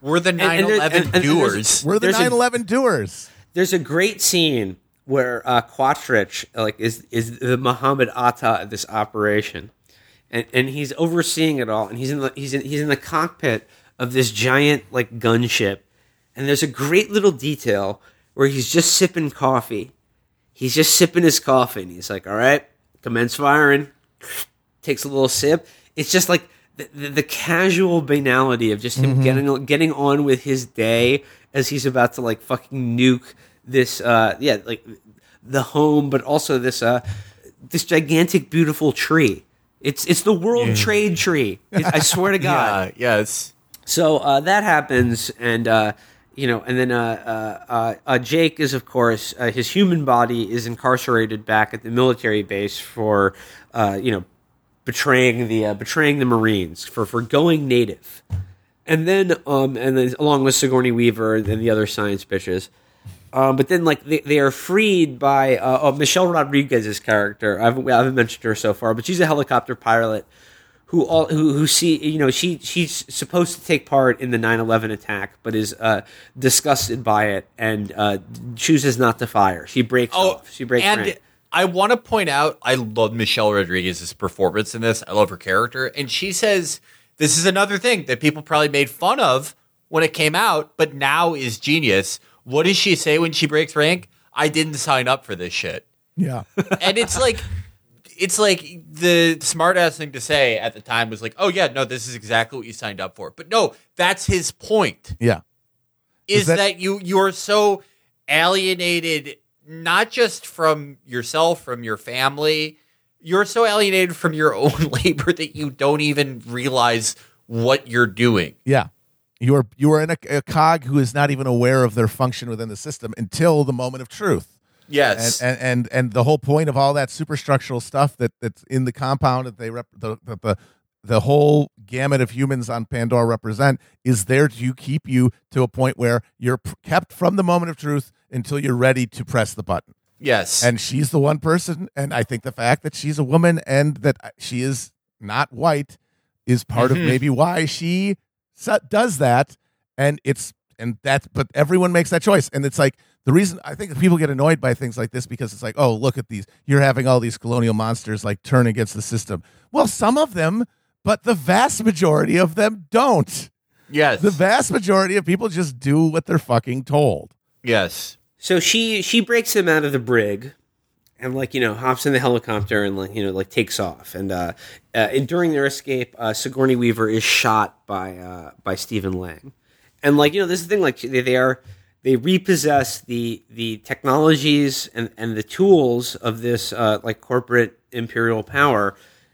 D: We're the
C: and
D: nine
C: there-
D: eleven
C: and- and there's-
D: doers.
E: We're the
C: There's a-
E: nine eleven doers.
C: There's a great scene where uh, Quattrich like is is the Muhammad Atta of this operation, and and he's overseeing it all, and he's in the he's in he's in the cockpit of this giant like gunship, and there's a great little detail where he's just sipping coffee. He's just sipping his coffee, and he's like, "All right, commence firing." Takes a little sip. It's just like the, the, the casual banality of just him
E: Mm-hmm.
C: getting getting on with his day as he's about to like fucking nuke this uh yeah like the home, but also this uh this gigantic beautiful tree. It's it's the World Trade Tree. It, I swear to God.
D: Yeah, yes.
C: So uh, that happens, and uh, you know, and then uh, uh, uh, uh, Jake is, of course, uh, his human body is incarcerated back at the military base for uh, you know betraying the uh, betraying the Marines for for going native, and then um and then along with Sigourney Weaver and the other science bitches. Um, but then, like they, they are freed by uh, oh, Michelle Rodriguez's character. I haven't, I haven't mentioned her so far, but she's a helicopter pilot who all who who see you know she she's supposed to take part in the nine eleven attack, but is uh, disgusted by it and uh, chooses not to fire. She breaks
D: Oh,
C: off. She breaks
D: and
C: rank.
D: I want to point out, I love Michelle Rodriguez's performance in this. I love her character, and she says this is another thing that people probably made fun of when it came out, but now is genius. What does she say when she breaks rank? I didn't sign up for this shit.
E: Yeah.
D: And it's like, it's like the smart ass thing to say at the time was like, oh yeah, no, this is exactly what you signed up for. But no, that's his point.
E: Yeah.
D: Is,
E: Is that-
D: that, you you're so alienated, not just from yourself, from your family, you're so alienated from your own labor that you don't even realize what you're doing.
E: Yeah. You are you are in a, a cog who is not even aware of their function within the system until the moment of truth.
D: Yes.
E: And, and and and the whole point of all that superstructural stuff that that's in the compound that they rep, the, the the the whole gamut of humans on Pandora represent is there to keep you to a point where you're p- kept from the moment of truth until you're ready to press the button.
D: yes.
E: And she's the one person, and I think the fact that she's a woman and that she is not white is part
D: Mm-hmm.
E: of maybe why she su- does that. And it's and that's but everyone makes that choice, and it's like the reason I think people get annoyed by things like this because it's like, oh, look at these, you're having all these colonial monsters like turn against the system. Well, some of them, but the vast majority of them don't.
D: yes.
E: The vast majority of people just do what they're fucking told.
D: yes.
C: So she she breaks him out of the brig, and like you know hops in the helicopter and like you know like takes off. And uh, uh and during their escape, uh, Sigourney Weaver is shot by uh by Stephen Lang. And like you know this is the thing, like they, they are they repossess the the technologies and and the tools of this uh like corporate imperial power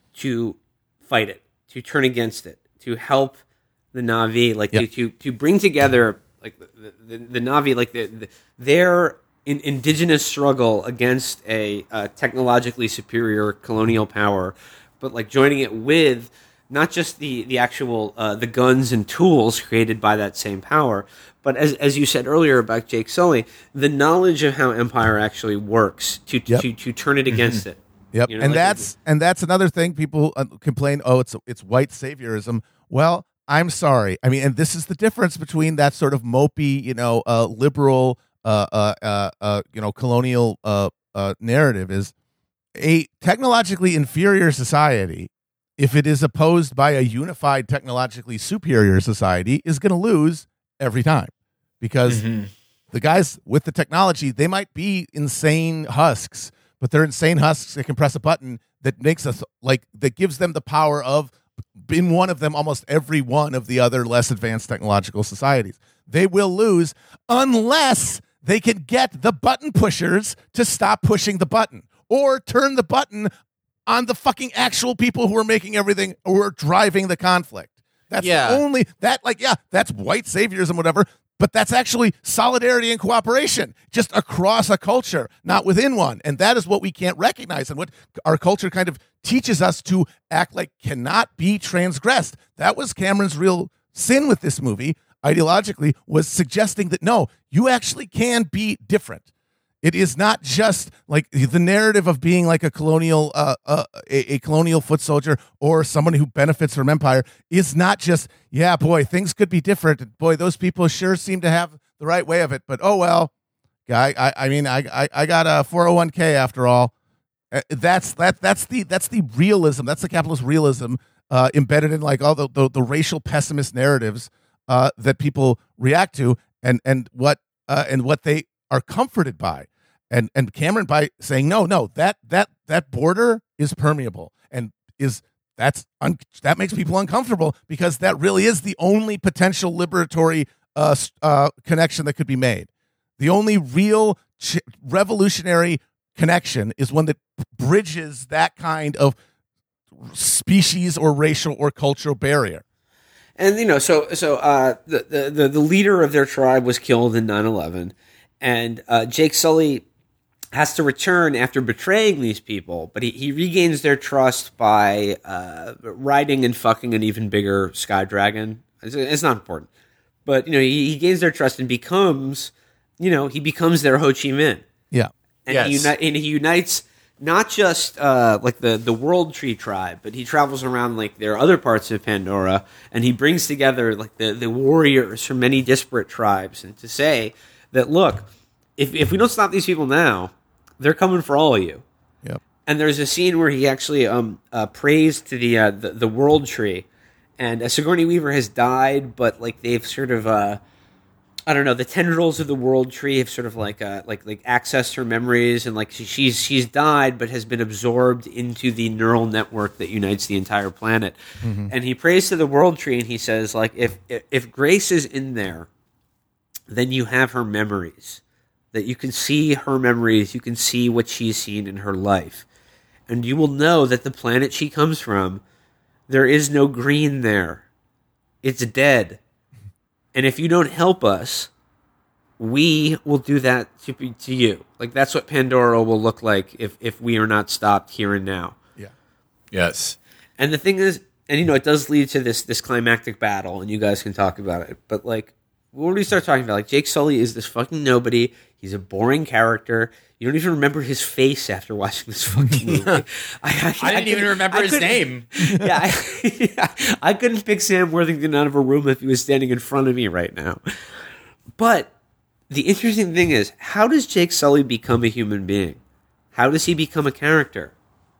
C: to fight it, to turn against it, to help the Na'vi, like
E: Yep.
C: to, to to bring together like the the, the Na'vi, like the, the their in, indigenous struggle against a uh, technologically superior colonial power, but like joining it with not just the the actual uh, the guns and tools created by that same power, but as as you said earlier about Jake Sully, the knowledge of how Empire actually works to
E: Yep.
C: to to turn it against it.
E: Yep,
C: You know,
E: and
C: like-
E: that's and that's another thing people uh, complain. Oh, it's it's white saviorism. Well, I'm sorry. I mean, and this is the difference between that sort of mopey, you know, uh, liberal, uh, uh, uh, uh, you know, colonial uh, uh, narrative is a technologically inferior society. If it is opposed by a unified, technologically superior society, is going to lose every time because the guys with the technology, they might be insane husks, but they're insane husks that can press a button that makes us like that gives them the power of in one of them almost every one of the other less advanced technological societies. They will lose unless they can get the button pushers to stop pushing the button or turn the button on the fucking actual people who are making everything or driving the conflict. That's
D: Yeah.
E: only that like yeah, that's white saviorism, whatever. But that's actually solidarity and cooperation just across a culture, not within one. And that is what we can't recognize and what our culture kind of teaches us to act like cannot be transgressed. That was Cameron's real sin with this movie, ideologically, was suggesting that no, you actually can be different. It is not just like the narrative of being like a colonial, uh, uh, a, a colonial foot soldier or someone who benefits from empire. Is not just, yeah, boy, things could be different. Boy, those people sure seem to have the right way of it. But oh well, guy, I, I mean, I, I, I got a four oh one k after all. Uh, That's that. That's the that's the realism. That's the capitalist realism uh, embedded in like all the the, the racial pessimist narratives uh, that people react to, and and what uh, and what they are comforted by. And and Cameron by saying no, no, that that that border is permeable and is that's un, that makes people uncomfortable because that really is the only potential liberatory uh, uh, connection that could be made. The only real ch- revolutionary connection is one that bridges that kind of species or racial or cultural barrier.
C: And you know, so so uh, the, the the the leader of their tribe was killed in nine eleven, and uh, Jake Sully has to return after betraying these people, but he, he regains their trust by uh, riding and fucking an even bigger sky dragon. It's, it's not important, but you know, he, he gains their trust and becomes, you know, he becomes their Ho Chi Minh.
E: Yeah,
C: and,
D: yes.
C: he, uni- and he unites not just uh, like the the World Tree tribe, but he travels around like their other parts of Pandora, and he brings together like the the warriors from many disparate tribes, and to say that look, if if we don't stop these people now, they're coming for all of you.
E: Yep.
C: And there's a scene where he actually um, uh, prays to the, uh, the the World Tree, and uh, Sigourney Weaver has died, but like they've sort of uh, I don't know, the tendrils of the World Tree have sort of like uh, like like accessed her memories, and like she, she's she's died, but has been absorbed into the neural network that unites the entire planet. Mm-hmm. And he prays to the World Tree, and he says like if if Grace is in there, then you have her memories. That you can see her memories, you can see what she's seen in her life. And you will know that the planet she comes from, there is no green there. It's dead. And if you don't help us, we will do that to, to you. Like, that's what Pandora will look like if, if we are not stopped here and now.
E: yeah,
D: Yes.
C: And the thing is, and you know, it does lead to this this climactic battle, and you guys can talk about it. But like, when we start talking about, like, Jake Sully is this fucking nobody. He's a boring character. You don't even remember his face after watching this fucking movie. I, I,
D: I didn't even remember
C: I
D: his name.
C: Yeah I, yeah, I couldn't pick Sam Worthington out of a room if he was standing in front of me right now. But the interesting thing is, how does Jake Sully become a human being? How does he become a character?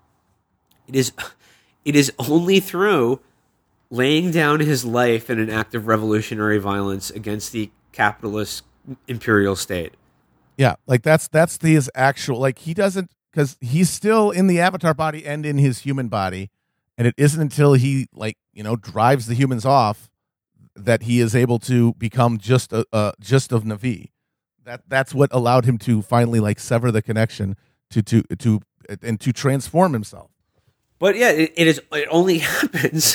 C: It is, it is only through laying down his life in an act of revolutionary violence against the capitalist imperial state.
E: yeah. Like that's that's the his actual like he doesn't because he's still in the Avatar body and in his human body, and it isn't until he like you know drives the humans off that he is able to become just a uh, just of Na'vi. That that's what allowed him to finally like sever the connection to to to and to transform himself.
C: But yeah, it, it is. It only happens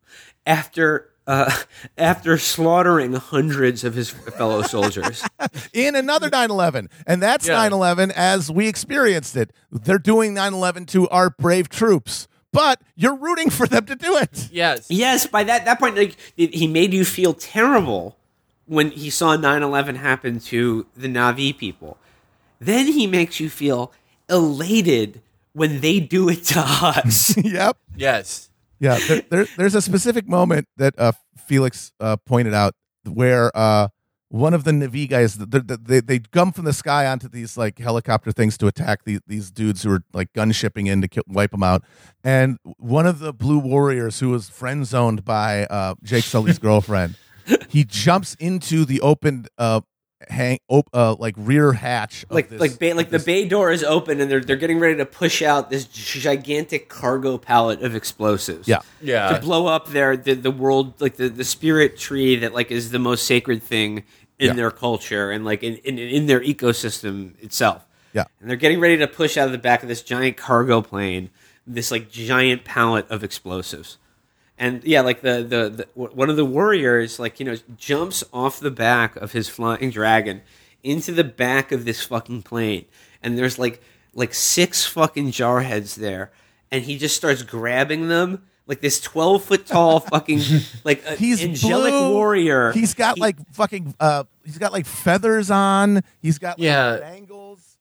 C: after uh, after slaughtering hundreds of his fellow soldiers.
E: In another nine eleven, and that's
D: Yeah.
E: nine eleven as we experienced it. They're doing nine eleven to our brave troops, but you're rooting for them to do it.
D: Yes.
C: Yes, by that that point, like it, he made you feel terrible when he saw nine eleven happen to the Na'vi people. Then he makes you feel elated when they do it to us.
E: Yep.
D: Yes.
E: Yeah, there, there, there's a specific moment that uh, Felix uh, pointed out where uh, one of the Na'vi guys, they, they, they come from the sky onto these like helicopter things to attack these, these dudes who are like gun shipping in to kill, wipe them out. And one of the Blue Warriors, who was friend zoned by uh, Jake Sully's girlfriend, he jumps into the open uh, hang op- uh, like rear hatch, of
C: like
E: this,
C: like bay, like
E: of
C: the
E: this-
C: bay door is open and they're they're getting ready to push out this gigantic cargo pallet of explosives.
E: Yeah.
D: Yeah.
C: To blow up their the, the world, like the, the spirit tree that like is the most sacred thing in
E: Yeah.
C: their culture and like in, in in their ecosystem itself.
E: Yeah.
C: And they're getting ready to push out of the back of this giant cargo plane this like giant pallet of explosives. And yeah, like the, the, the one of the warriors, like, you know, jumps off the back of his flying dragon into the back of this fucking plane. And there's like like six fucking jarheads there. And he just starts grabbing them. Like this twelve foot tall fucking like uh,
E: He's
C: angelic
E: blue.
C: warrior.
E: He's got
C: He-
E: like fucking uh he's got like feathers on. He's got like
D: Yeah.
E: bangles.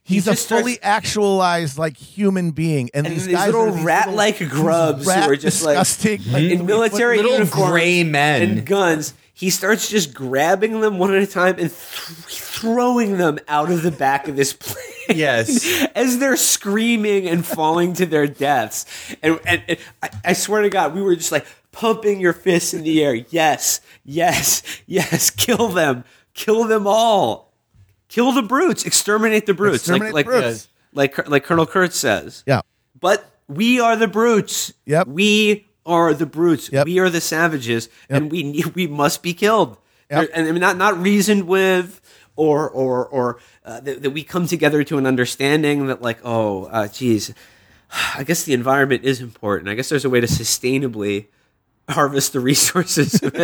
E: He's
C: He
E: a
C: just starts-
E: fully actualized like human being, and,
C: And
E: these,
C: these
E: guys
C: little
E: are these
C: rat-like
E: little-
C: grubs
E: these
C: who
E: rat
C: are just, like,
E: disgusting, like,
C: in military
D: Little
C: uniforms
D: gray men.
C: and guns. He starts just grabbing them one at a time and th- throwing them out of the back of this plane.
D: Yes.
C: As they're screaming and falling to their deaths. And, and, and I, I swear to God, we were just like pumping your fists in the air. Yes, yes, yes. Kill them. Kill them all. Kill the brutes. Exterminate the brutes.
E: Exterminate
C: like,
E: the
C: like,
E: brutes.
C: like, like Colonel Kurtz says.
E: Yeah.
C: But we are the brutes.
E: Yep.
C: We are the brutes.
E: Yep.
C: We are the savages, and we need- we must be killed.
E: Yep.
C: And I mean, not not reasoned with, or or or uh, that, that we come together to an understanding that, like, oh, uh, geez, I guess the environment is important. I guess there's a way to sustainably harvest the resources of,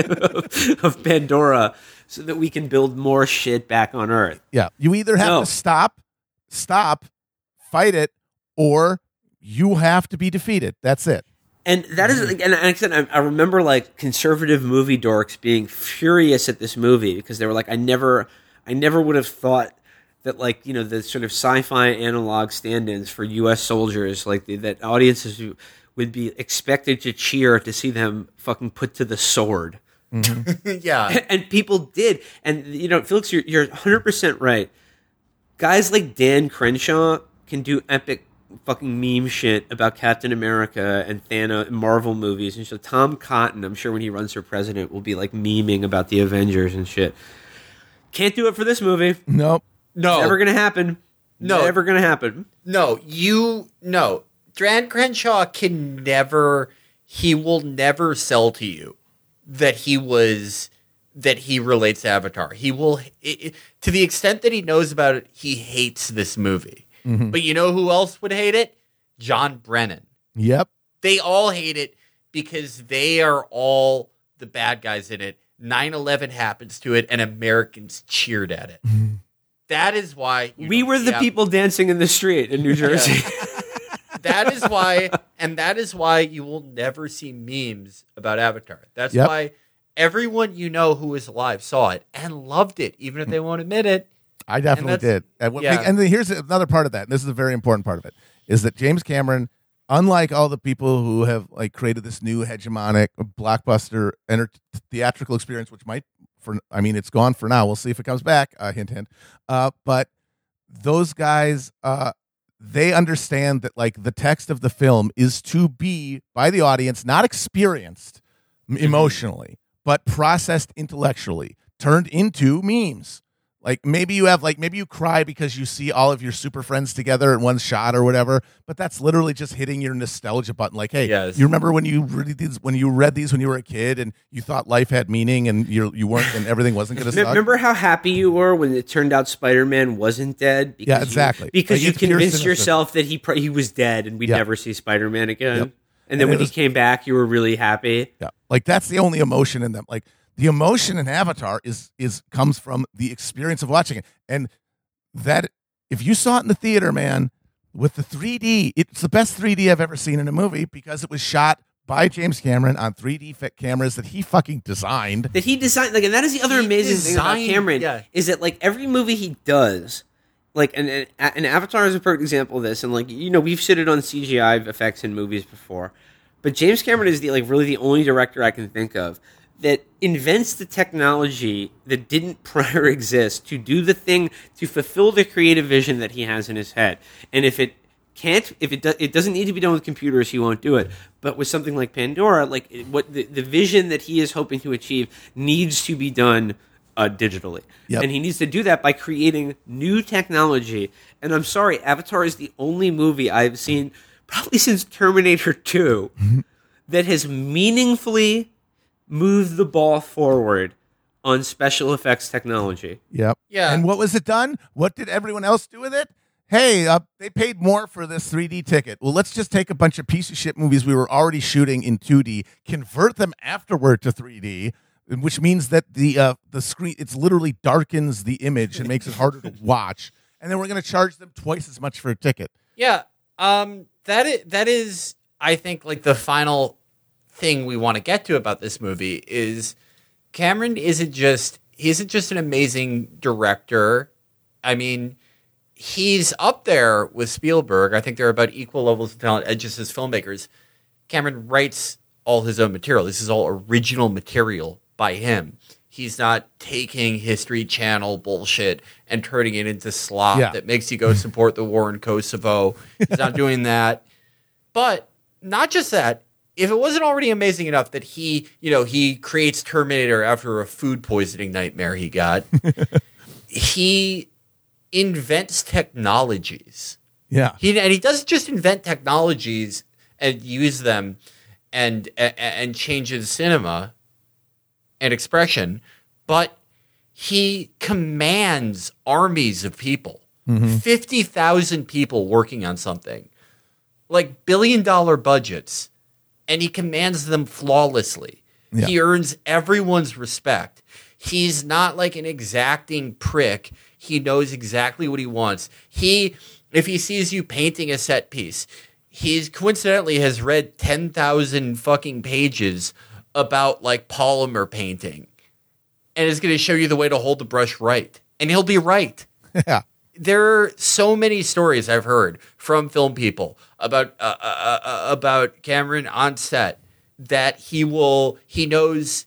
C: of Pandora so that we can build more shit back on Earth.
E: Yeah. You either have
C: No.
E: to stop, stop, fight it, or you have to be defeated. That's it.
C: And that is, and like I said, I, I remember like conservative movie dorks being furious at this movie because they were like, I never, I never would have thought that, like, you know, the sort of sci-fi analog stand-ins for U S soldiers, like the, that audiences would be expected to cheer to see them fucking put to the sword.
D: Yeah.
C: And people did. And, you know, Felix, you're, you're one hundred percent right. Guys like Dan Crenshaw can do epic fucking meme shit about Captain America and Thanos and Marvel movies. And so Tom Cotton, I'm sure when he runs for president, will be like memeing about the Avengers and shit. Can't do it for this movie.
E: Nope.
D: No.
C: Never gonna happen.
D: No.
C: Never gonna happen.
D: No, you no. Dan Crenshaw can never he will never sell to you that he was that he relates to Avatar. He will it, it- to the extent that he knows about it, he hates this movie. But you know who else would hate it? John Brennan.
E: Yep.
D: They all hate it because they are all the bad guys in it. nine eleven happens to it and Americans cheered at it. That is why you
C: We
D: don't
C: were
D: see
C: the
D: Av-
C: people dancing in the street in New Jersey.
D: That is why, and that is why you will never see memes about Avatar. That's
E: Yep.
D: why everyone you know who is alive saw it and loved it, even if they won't admit it.
E: I definitely
D: that's-
E: did. And, what
D: yeah.
E: make- and then here's another part of that. And this is a very important part of it, is that James Cameron, unlike all the people who have like created this new hegemonic blockbuster enter- theatrical experience, which might, for I mean, it's gone for now. We'll see if it comes back. Uh, hint, hint. Uh, but those guys, uh, they understand that like the text of the film is to be by the audience, not experienced m- emotionally, but processed intellectually, turned into memes. Like maybe you have like maybe you cry because you see all of your super friends together in one shot or whatever, but that's literally just hitting your nostalgia button. Like, hey,
D: Yes.
E: you remember when you read these when you read these when you were a kid and you thought life had meaning and you you weren't and everything wasn't going to suck.
C: Remember how happy you were when it turned out Spider-Man wasn't dead? Because
E: Yeah, exactly.
C: You, because
E: Like,
C: you
E: it's pure
C: convinced
E: cynicism.
C: yourself that he pr- he was dead and we'd
E: Yep.
C: never see Spider-Man again.
E: Yep.
C: And then
E: And
C: when
E: it was-
C: he came back, you were really happy.
E: Yeah, like that's the only emotion in them. Like the emotion in Avatar is is comes from the experience of watching it, and that if you saw it in the theater, man, with the three D, it's the best three D I've ever seen in a movie because it was shot by James Cameron on three D fit cameras that he fucking designed.
C: That he designed, like, and that is the other
D: He
C: amazing thing about
D: designed-
C: Cameron
D: yeah.
C: is that, like, every movie he does, like, and, and, and Avatar is a perfect example of this. And, like, you know, we've shitted on C G I effects in movies before, but James Cameron is the like really the only director I can think of that invents the technology that didn't prior exist to do the thing to fulfill the creative vision that he has in his head. And if it can't, if it do, it doesn't need to be done with computers, he won't do it. But with something like Pandora, like it, what the, the vision that he is hoping to achieve needs to be done uh, digitally,
E: Yep.
C: and he needs to do that by creating new technology. And I'm sorry, Avatar is the only movie I've seen probably since Terminator two that has meaningfully moved the ball forward on special effects technology.
E: Yep.
D: Yeah.
E: And what was it done? What did everyone else do with it? Hey, uh, they paid more for this three D ticket. Well, let's just take a bunch of piece of shit movies we were already shooting in two D, convert them afterward to three D, which means that the uh, the screen it's literally darkens the image and makes it harder to watch. And then we're going to charge them twice as much for a ticket.
D: Yeah, um, that is, that is, I think, like the final thing we want to get to about this movie is Cameron isn't just he isn't just an amazing director. I mean, he's up there with Spielberg. I think they're about equal levels of talent as just as filmmakers. Cameron writes all his own material. This is all original material by him. He's not taking History Channel bullshit and turning it into slop
E: Yeah.
D: that makes you go support the war in Kosovo. He's not doing that. But not just that. If it wasn't already amazing enough that he, you know, he creates Terminator after a food poisoning nightmare he got, he invents technologies.
E: Yeah.
D: He and he doesn't just invent technologies and use them and and, and changes cinema and expression, but he commands armies of people,
E: Mm-hmm.
D: fifty thousand people working on something, like billion dollar budgets, and he commands them flawlessly.
E: Yeah.
D: He earns everyone's respect. He's not like an exacting prick. He knows exactly what he wants. He, if he sees you painting a set piece, he's coincidentally has read ten thousand fucking pages about like polymer painting and is going to show you the way to hold the brush right. And he'll be right.
E: Yeah.
D: There are so many stories I've heard from film people about uh, uh, uh, about Cameron on set that he will he knows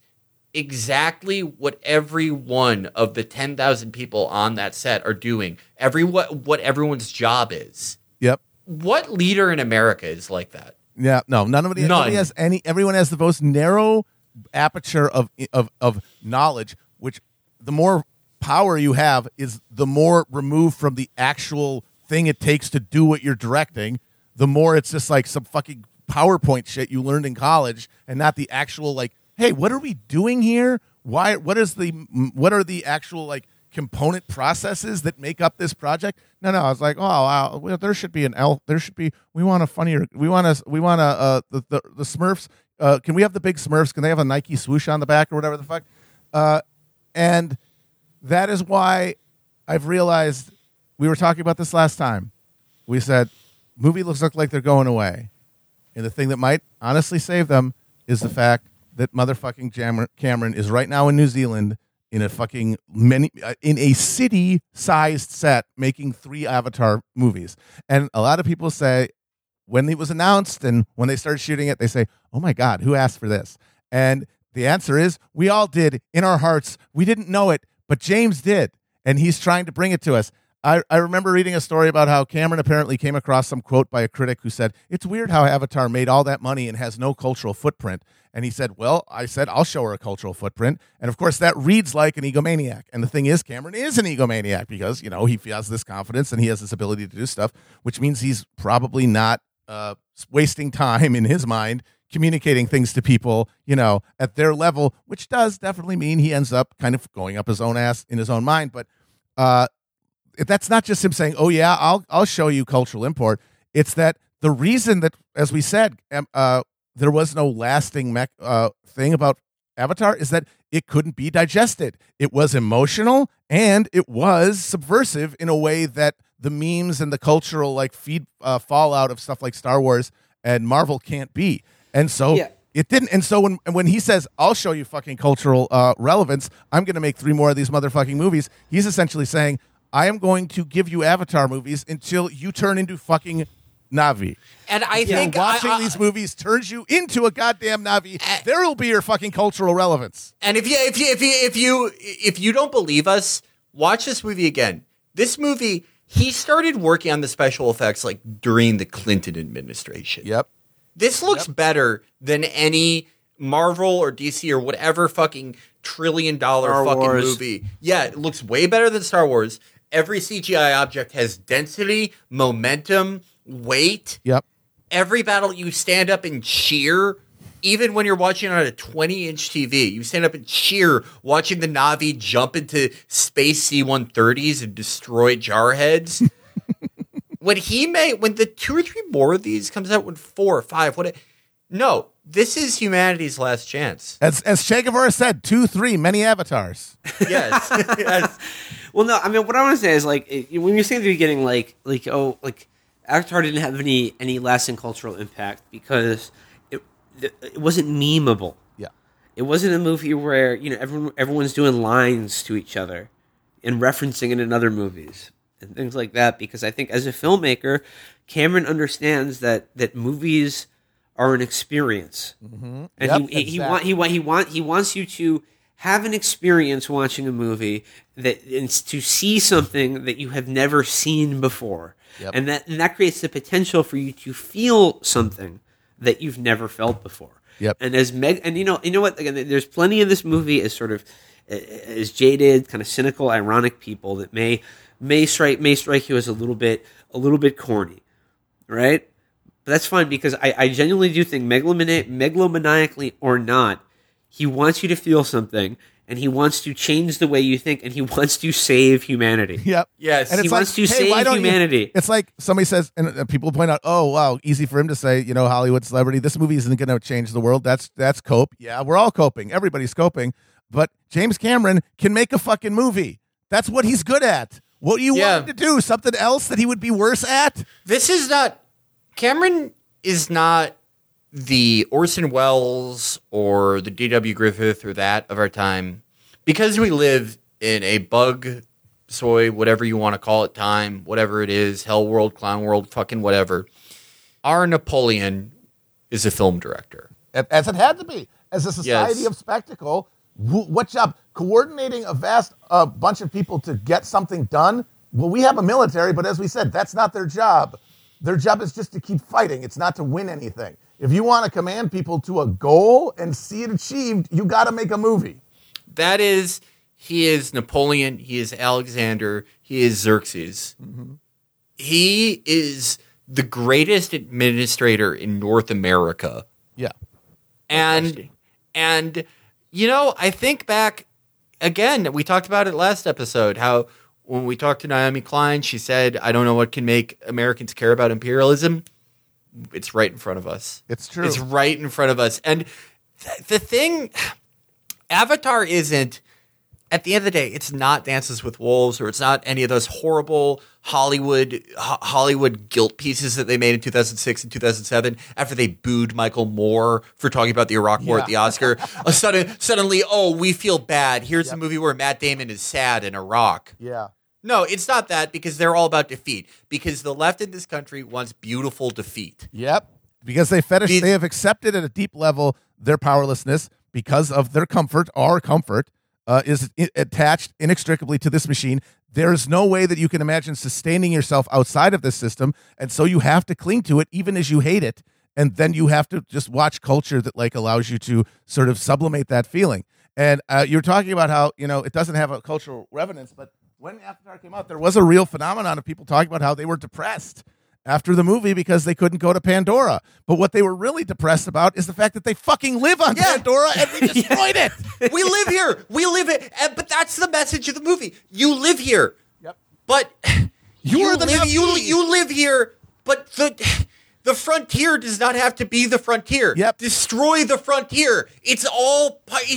D: exactly what every one of the ten thousand people on that set are doing. Every what what everyone's job is.
E: Yep.
D: What leader in America is like that?
E: Yeah, no, none of it.
D: None.
E: Nobody has any. Everyone has the most narrow aperture of of of knowledge. Which the more power you have, is the more removed from the actual thing it takes to do what you're directing. The more it's just like some fucking PowerPoint shit you learned in college, and not the actual like, hey, what are we doing here? Why? What is the? What are the actual like component processes that make up this project? No, no. I was like, oh, wow, well, there should be an L. There should be. We want a funnier. We want a. We want a. Uh, the, the the Smurfs. Uh, can we have the big Smurfs? Can they have a Nike swoosh on the back or whatever the fuck? Uh, and that is why I've realized. We were talking about this last time. We said movie looks look like they're going away, and the thing that might honestly save them is the fact that motherfucking Jam- Cameron is right now in New Zealand in a fucking many uh, in a city-sized set making three Avatar movies. And a lot of people say when it was announced and when they started shooting it, they say, "Oh my God, who asked for this?" And the answer is we all did in our hearts. We didn't know it, but James did, and he's trying to bring it to us. I, I remember reading a story about how Cameron apparently came across some quote by a critic who said, it's weird how Avatar made all that money and has no cultural footprint. And he said, well, I said, I'll show her a cultural footprint. And of course, that reads like an egomaniac. And the thing is, Cameron is an egomaniac because, you know, he has this confidence and he has this ability to do stuff, which means he's probably not uh, wasting time in his mind communicating things to people, you know, at their level, which does definitely mean he ends up kind of going up his own ass in his own mind. But, uh, that's not just him saying, "Oh yeah, I'll I'll show you cultural import." It's that the reason that, as we said, um, uh, there was no lasting mech, uh, thing about Avatar is that it couldn't be digested. It was emotional and it was subversive in a way that the memes and the cultural like feed uh, fallout of stuff like Star Wars and Marvel can't be. And so
C: Yeah.
E: it didn't. And so when when he says, "I'll show you fucking cultural uh, relevance," I'm going to make three more of these motherfucking movies. He's essentially saying, I am going to give you Avatar movies until you turn into fucking Na'vi.
D: And I
E: Yeah,
D: think
E: watching
D: I, I,
E: these movies turns you into a goddamn Na'vi. There will be your fucking cultural relevance.
D: And if you if you if you if you if you don't believe us, watch this movie again. This movie, he started working on the special effects like during the Clinton administration.
E: Yep.
D: This looks
E: Yep.
D: better than any Marvel or D C or whatever fucking trillion dollar
C: Star
D: fucking
C: Wars.
D: movie. Yeah, it looks way better than Star Wars. Every C G I object has density, momentum, weight.
E: Yep.
D: Every battle you stand up and cheer, even when you're watching on a twenty inch T V, you stand up and cheer watching the Na'vi jump into space C one thirties and destroy jarheads. When he made, when the two or three more of these comes out, when four or five, what? It, no, this is humanity's last chance.
E: As as Che Guevara said, two, three, many avatars.
D: Yes, yes.
C: Well, no, I mean, what I want to say is, like, it, when you're saying at the beginning, like, like, oh, like, Avatar didn't have any any lasting cultural impact because it it wasn't memeable.
E: Yeah.
C: It wasn't a movie where, you know, everyone everyone's doing lines to each other and referencing it in other movies. and things like that, because I think as a filmmaker, Cameron understands that that movies are an experience, mm-hmm. and
E: yep,
C: he he,
E: exactly.
C: he want he want he want he wants you to have an experience watching a movie, that and to see something that you have never seen before, yep. and that and that creates the potential for you to feel something that you've never felt before.
E: Yep.
C: And as Meg, and you know, you know what? Again, there's plenty of this movie as sort of as jaded, kind of cynical, ironic people that may may strike may strike you as a little bit a little bit corny, right? But that's fine, because I, I genuinely do think, megalomani- megalomaniacally or not, he wants you to feel something, and he wants to change the way you think, and he wants to save humanity.
E: Yep.
D: Yes.
E: And
C: He
E: it's
C: wants
E: like,
C: to
E: hey,
C: save
E: why don't you-
C: humanity.
E: It's like somebody says, and uh, people point out, oh, wow, easy for him to say, you know, Hollywood celebrity, this movie isn't going to change the world. That's that's cope. Yeah, we're all coping. Everybody's coping. But James Cameron can make a fucking movie. That's what he's good at. What do you
D: Yeah.
E: want him to do? Something else that he would be worse at?
D: This is not Cameron is not the Orson Welles or the D W Griffith or that of our time, because we live in a bug, soy, whatever you want to call it, time, whatever it is, hell world, clown world, fucking whatever. Our Napoleon is a film director.
E: As it had to be. As a society
D: Yes.
E: of spectacle, wh- what job? Coordinating a vast uh, bunch of people to get something done? Well, we have a military, but as we said, that's not their job. Their job is just to keep fighting. It's not to win anything. If you want to command people to a goal and see it achieved, you got to make a movie.
D: That is, he is Napoleon, he is Alexander, he is Xerxes. Mm-hmm. He is the greatest administrator in North America.
E: Yeah.
D: And, and you know, I think back, again, we talked about it last episode, how when we talked to Naomi Klein, she said, I don't know what can make Americans care about imperialism. It's right in front of us.
E: It's true.
D: It's right in front of us. And th- the thing, Avatar isn't, at the end of the day, it's not Dances with Wolves, or it's not any of those horrible Hollywood ho- Hollywood guilt pieces that they made in two thousand six and two thousand seven after they booed Michael Moore for talking about the Iraq War
E: Yeah.
D: at the Oscar. uh, sudden, suddenly, oh, we feel bad. Here's
E: Yep.
D: a movie where Matt Damon is sad in Iraq.
E: Yeah.
D: No, it's not that, because they're all about defeat. Because the left in this country wants beautiful defeat.
E: Yep. Because they fetish,
D: These-
E: they have accepted at a deep level their powerlessness because of their comfort. Our comfort uh, is I- attached inextricably to this machine. There is no way that you can imagine sustaining yourself outside of this system, and so you have to cling to it, even as you hate it. And then you have to just watch culture that like allows you to sort of sublimate that feeling. And uh, you're talking about how, you know, it doesn't have a cultural revenance, but when Avatar came out, there was a real phenomenon of people talking about how they were depressed after the movie because they couldn't go to Pandora. But what they were really depressed about is the fact that they fucking live on
D: Yeah.
E: Pandora and we destroyed it.
D: We live here. We live it. and- But that's the message of the movie. You live here.
E: Yep.
D: But
E: You are the
D: live, you,
E: Navi.
D: you live here, but the the frontier does not have to be the frontier.
E: Yep.
D: Destroy the frontier. It's all pi-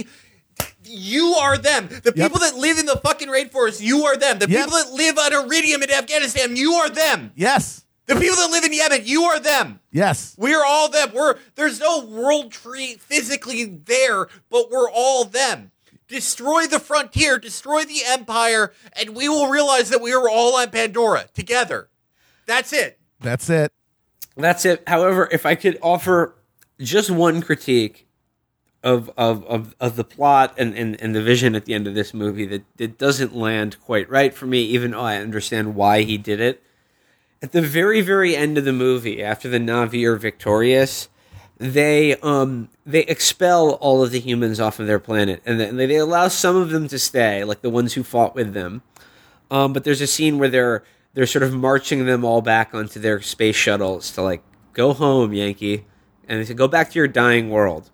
D: you are them. The
E: Yep.
D: people that live in the fucking rainforest, you are them. The
E: Yep.
D: people that live on iridium in Afghanistan, you are them.
E: Yes.
D: The people that live in Yemen, you are them.
E: Yes.
D: We're all them. We're there's no world tree physically there, but we're all them. Destroy the frontier, destroy the empire, and we will realize that we are all on Pandora together. That's it.
E: That's it.
C: That's it. However, if I could offer just one critique of of of, of the plot and, and, and the vision at the end of this movie that, that doesn't land quite right for me, even though I understand why he did it. At the very, very end of the movie, after the Na'vi are victorious, they um they expel all of the humans off of their planet, and they, they allow some of them to stay, like the ones who fought with them. Um, but there's a scene where they're they're sort of marching them all back onto their space shuttles to like go home, Yankee, and they say go back to your dying world.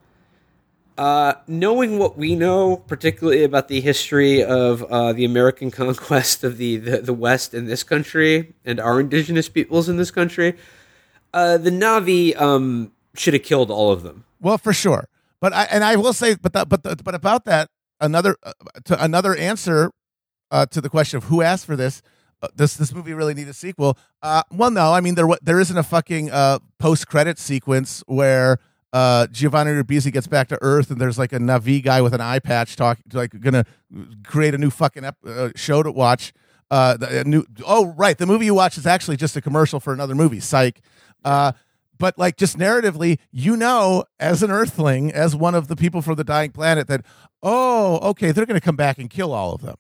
C: Uh, knowing what we know, particularly about the history of uh, the American conquest of the, the, the West in this country and our indigenous peoples in this country, uh, the Na'vi um, should have killed all of them.
E: Well, for sure. But I and I will say, but that, but the, but about that, another uh, to another answer uh, to the question of who asked for this. Uh, this this movie really need a sequel. Uh, well, no, I mean there wa- there isn't a fucking uh, post credit sequence where uh, Giovanni Ribisi gets back to Earth and there's like a Na'vi guy with an eye patch talking, like gonna create a new fucking ep- uh, show to watch. Uh, the uh, new. Oh, right. The movie you watch is actually just a commercial for another movie. Psych. Uh, but like just narratively, you know, as an Earthling, as one of the people from the dying planet, that oh, okay, they're going to come back and kill all of them,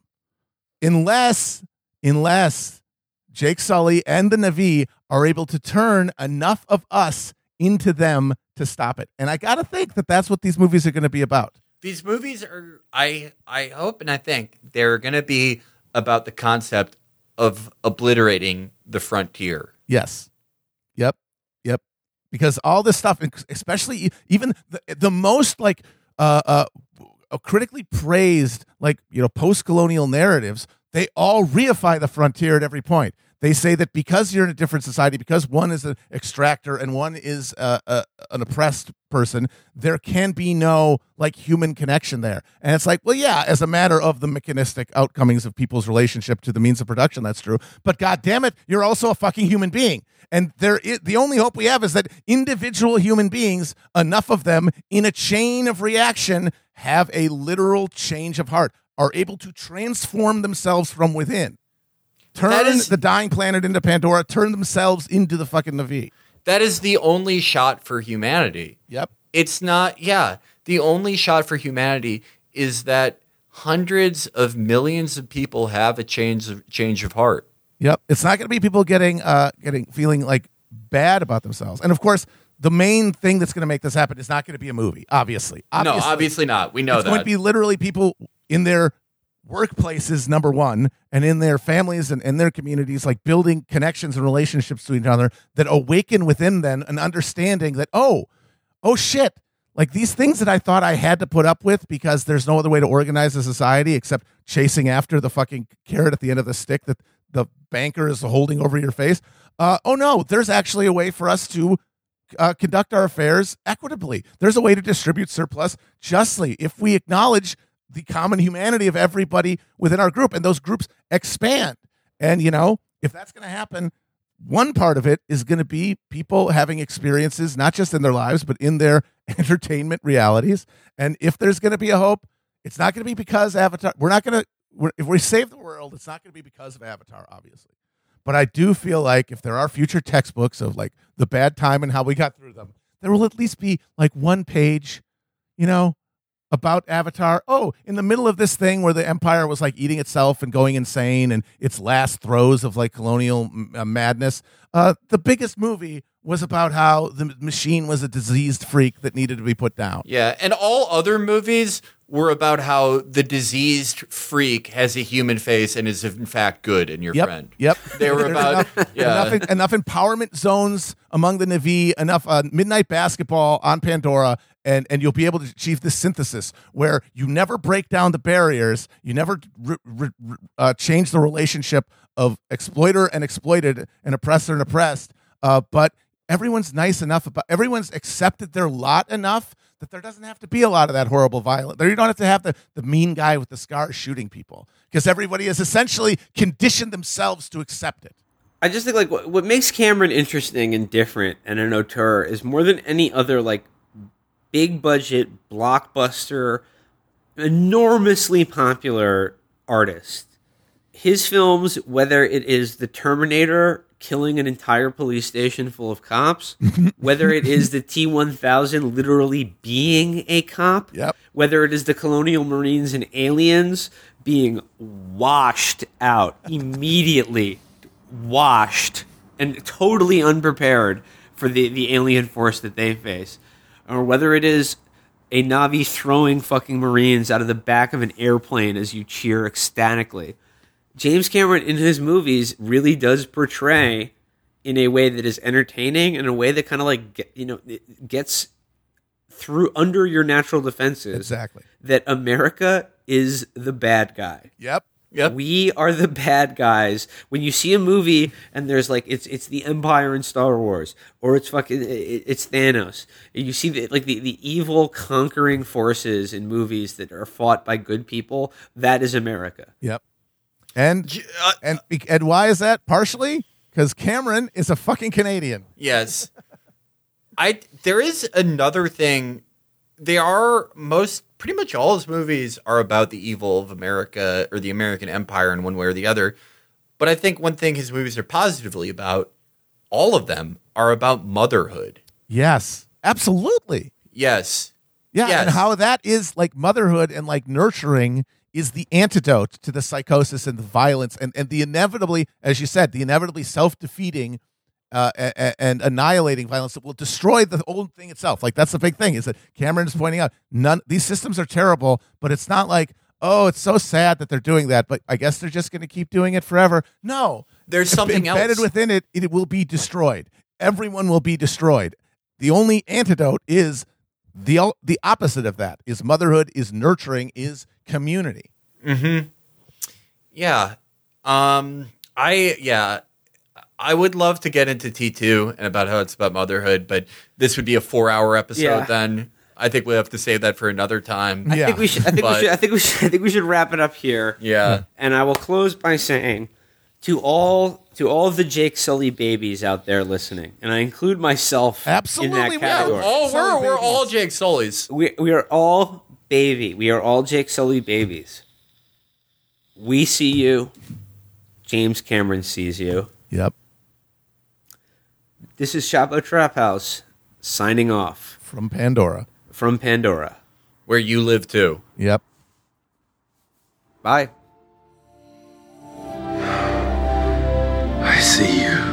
E: unless unless Jake Sully and the Na'vi are able to turn enough of us into them to stop it. And I got to think that that's what these movies are going to be about.
D: These movies are, I I hope and I think they're going to be about the concept of obliterating the frontier.
E: Yes. Yep. Yep. Because all this stuff, especially even the, the most like uh, uh, critically praised, like, you know, post-colonial narratives, they all reify the frontier at every point. They say that because you're in a different society, because one is an extractor and one is uh, a, an oppressed person, there can be no like human connection there. And it's like, well, yeah, as a matter of the mechanistic outcomings of people's relationship to the means of production, that's true. But God damn it, you're also a fucking human being. And there is, the only hope we have is that individual human beings, enough of them in a chain of reaction, have a literal change of heart, are able to transform themselves from within. Turn is, the dying planet into Pandora, turn themselves into the fucking Na'vi.
D: That is the only shot for humanity.
E: Yep.
D: It's not, yeah, the only shot for humanity is that hundreds of millions of people have a change of, change of heart.
E: Yep. It's not going to be people getting, uh, getting, feeling like bad about themselves. And of course, the main thing that's going to make this happen is not going to be a movie, obviously. obviously.
D: No, obviously not. We know
E: it's
D: that.
E: It's going to be literally people in their workplaces, number one, and in their families and in their communities, like building connections and relationships to each other that awaken within them an understanding that, oh, oh shit, like these things that I thought I had to put up with because there's no other way to organize a society except chasing after the fucking carrot at the end of the stick that the banker is holding over your face. Uh, oh no, there's actually a way for us to uh, conduct our affairs equitably. There's a way to distribute surplus justly if we acknowledge the common humanity of everybody within our group, and those groups expand. And, you know, if that's going to happen, one part of it is going to be people having experiences, not just in their lives, but in their entertainment realities. And if there's going to be a hope, it's not going to be because Avatar, we're not going to, if we save the world, it's not going to be because of Avatar, obviously. But I do feel like if there are future textbooks of like the bad time and how we got through them, there will at least be like one page, you know, about Avatar. Oh, in the middle of this thing where the Empire was like eating itself and going insane and its last throes of like colonial uh, madness, uh, the biggest movie was about how the machine was a diseased freak that needed to be put down.
D: Yeah, and all other movies were about how the diseased freak has a human face and is in fact good and your
E: yep,
D: friend.
E: Yep.
D: They were about
E: enough,
D: yeah.
E: enough, enough empowerment zones among the Na'vi, enough uh, midnight basketball on Pandora, and, and you'll be able to achieve this synthesis where you never break down the barriers, you never re- re- uh, change the relationship of exploiter and exploited and oppressor and oppressed, uh, but everyone's nice enough about, everyone's accepted their lot enough that there doesn't have to be a lot of that horrible violence. There, you don't have to have the, the mean guy with the scars shooting people because everybody has essentially conditioned themselves to accept it.
C: I just think like what, what makes Cameron interesting and different and an auteur is more than any other like big budget blockbuster, enormously popular artist. His films, whether it is The Terminator killing an entire police station full of cops, whether it is the T one thousand literally being a cop,
E: yep.
C: whether it is the Colonial Marines and aliens being washed out immediately, washed and totally unprepared for the, the alien force that they face, or whether it is a Na'vi throwing fucking Marines out of the back of an airplane as you cheer ecstatically. James Cameron in his movies really does portray in a way that is entertaining, in a way that kind of like, get, you know, it gets through under your natural defenses.
E: Exactly.
C: That America is the bad guy.
E: Yep.
D: Yep.
C: We are the bad guys. When you see a movie and there's like it's it's the Empire in Star Wars, or it's fucking it's Thanos, and you see the, like the, the evil conquering forces in movies that are fought by good people. That is America.
E: Yep. And and and why is that? Partially because Cameron is a fucking Canadian.
D: Yes. I there is another thing. They are most pretty much all his movies are about the evil of America or the American Empire in one way or the other. But I think one thing his movies are positively about, all of them are about motherhood.
E: Yes, absolutely.
D: Yes.
E: Yeah,
D: Yes.
E: and how that is like motherhood and like nurturing is the antidote to the psychosis and the violence and, and the inevitably, as you said, the inevitably self-defeating uh, and, and annihilating violence that will destroy the whole thing itself. Like that's the big thing is that Cameron is pointing out none these systems are terrible, but it's not like, oh, it's so sad that they're doing that, but I guess they're just going to keep doing it forever. No,
D: There's something
E: embedded
D: else.
E: within it. It will be destroyed. Everyone will be destroyed. The only antidote is the o- the opposite of that. Is motherhood, is nurturing, is community.
D: Yeah. Um, I, yeah. I would love to get into T two and about how it's about motherhood, but this would be a four hour episode
C: Yeah.
D: then. I think we'll have to save that for another time.
C: I
E: Yeah.
C: think we should. I think we
D: But-
C: should. I think we should. I think we should wrap it up here.
D: Yeah.
C: And I will close by saying to all to all of the Jake Sully babies out there listening, and I include myself
E: Absolutely,
C: in
E: we
C: that
E: are.
C: category.
D: Oh,
E: Sully
D: we're, we're
E: babies.
D: all Jake Sully's.
C: We we are all baby. We are all Jake Sully babies. We see you. James Cameron sees you.
E: Yep.
C: This is Chapo Trap House signing off
E: From Pandora.
C: from Pandora.
D: Where you live too.
E: Yep.
C: Bye.
B: I see you.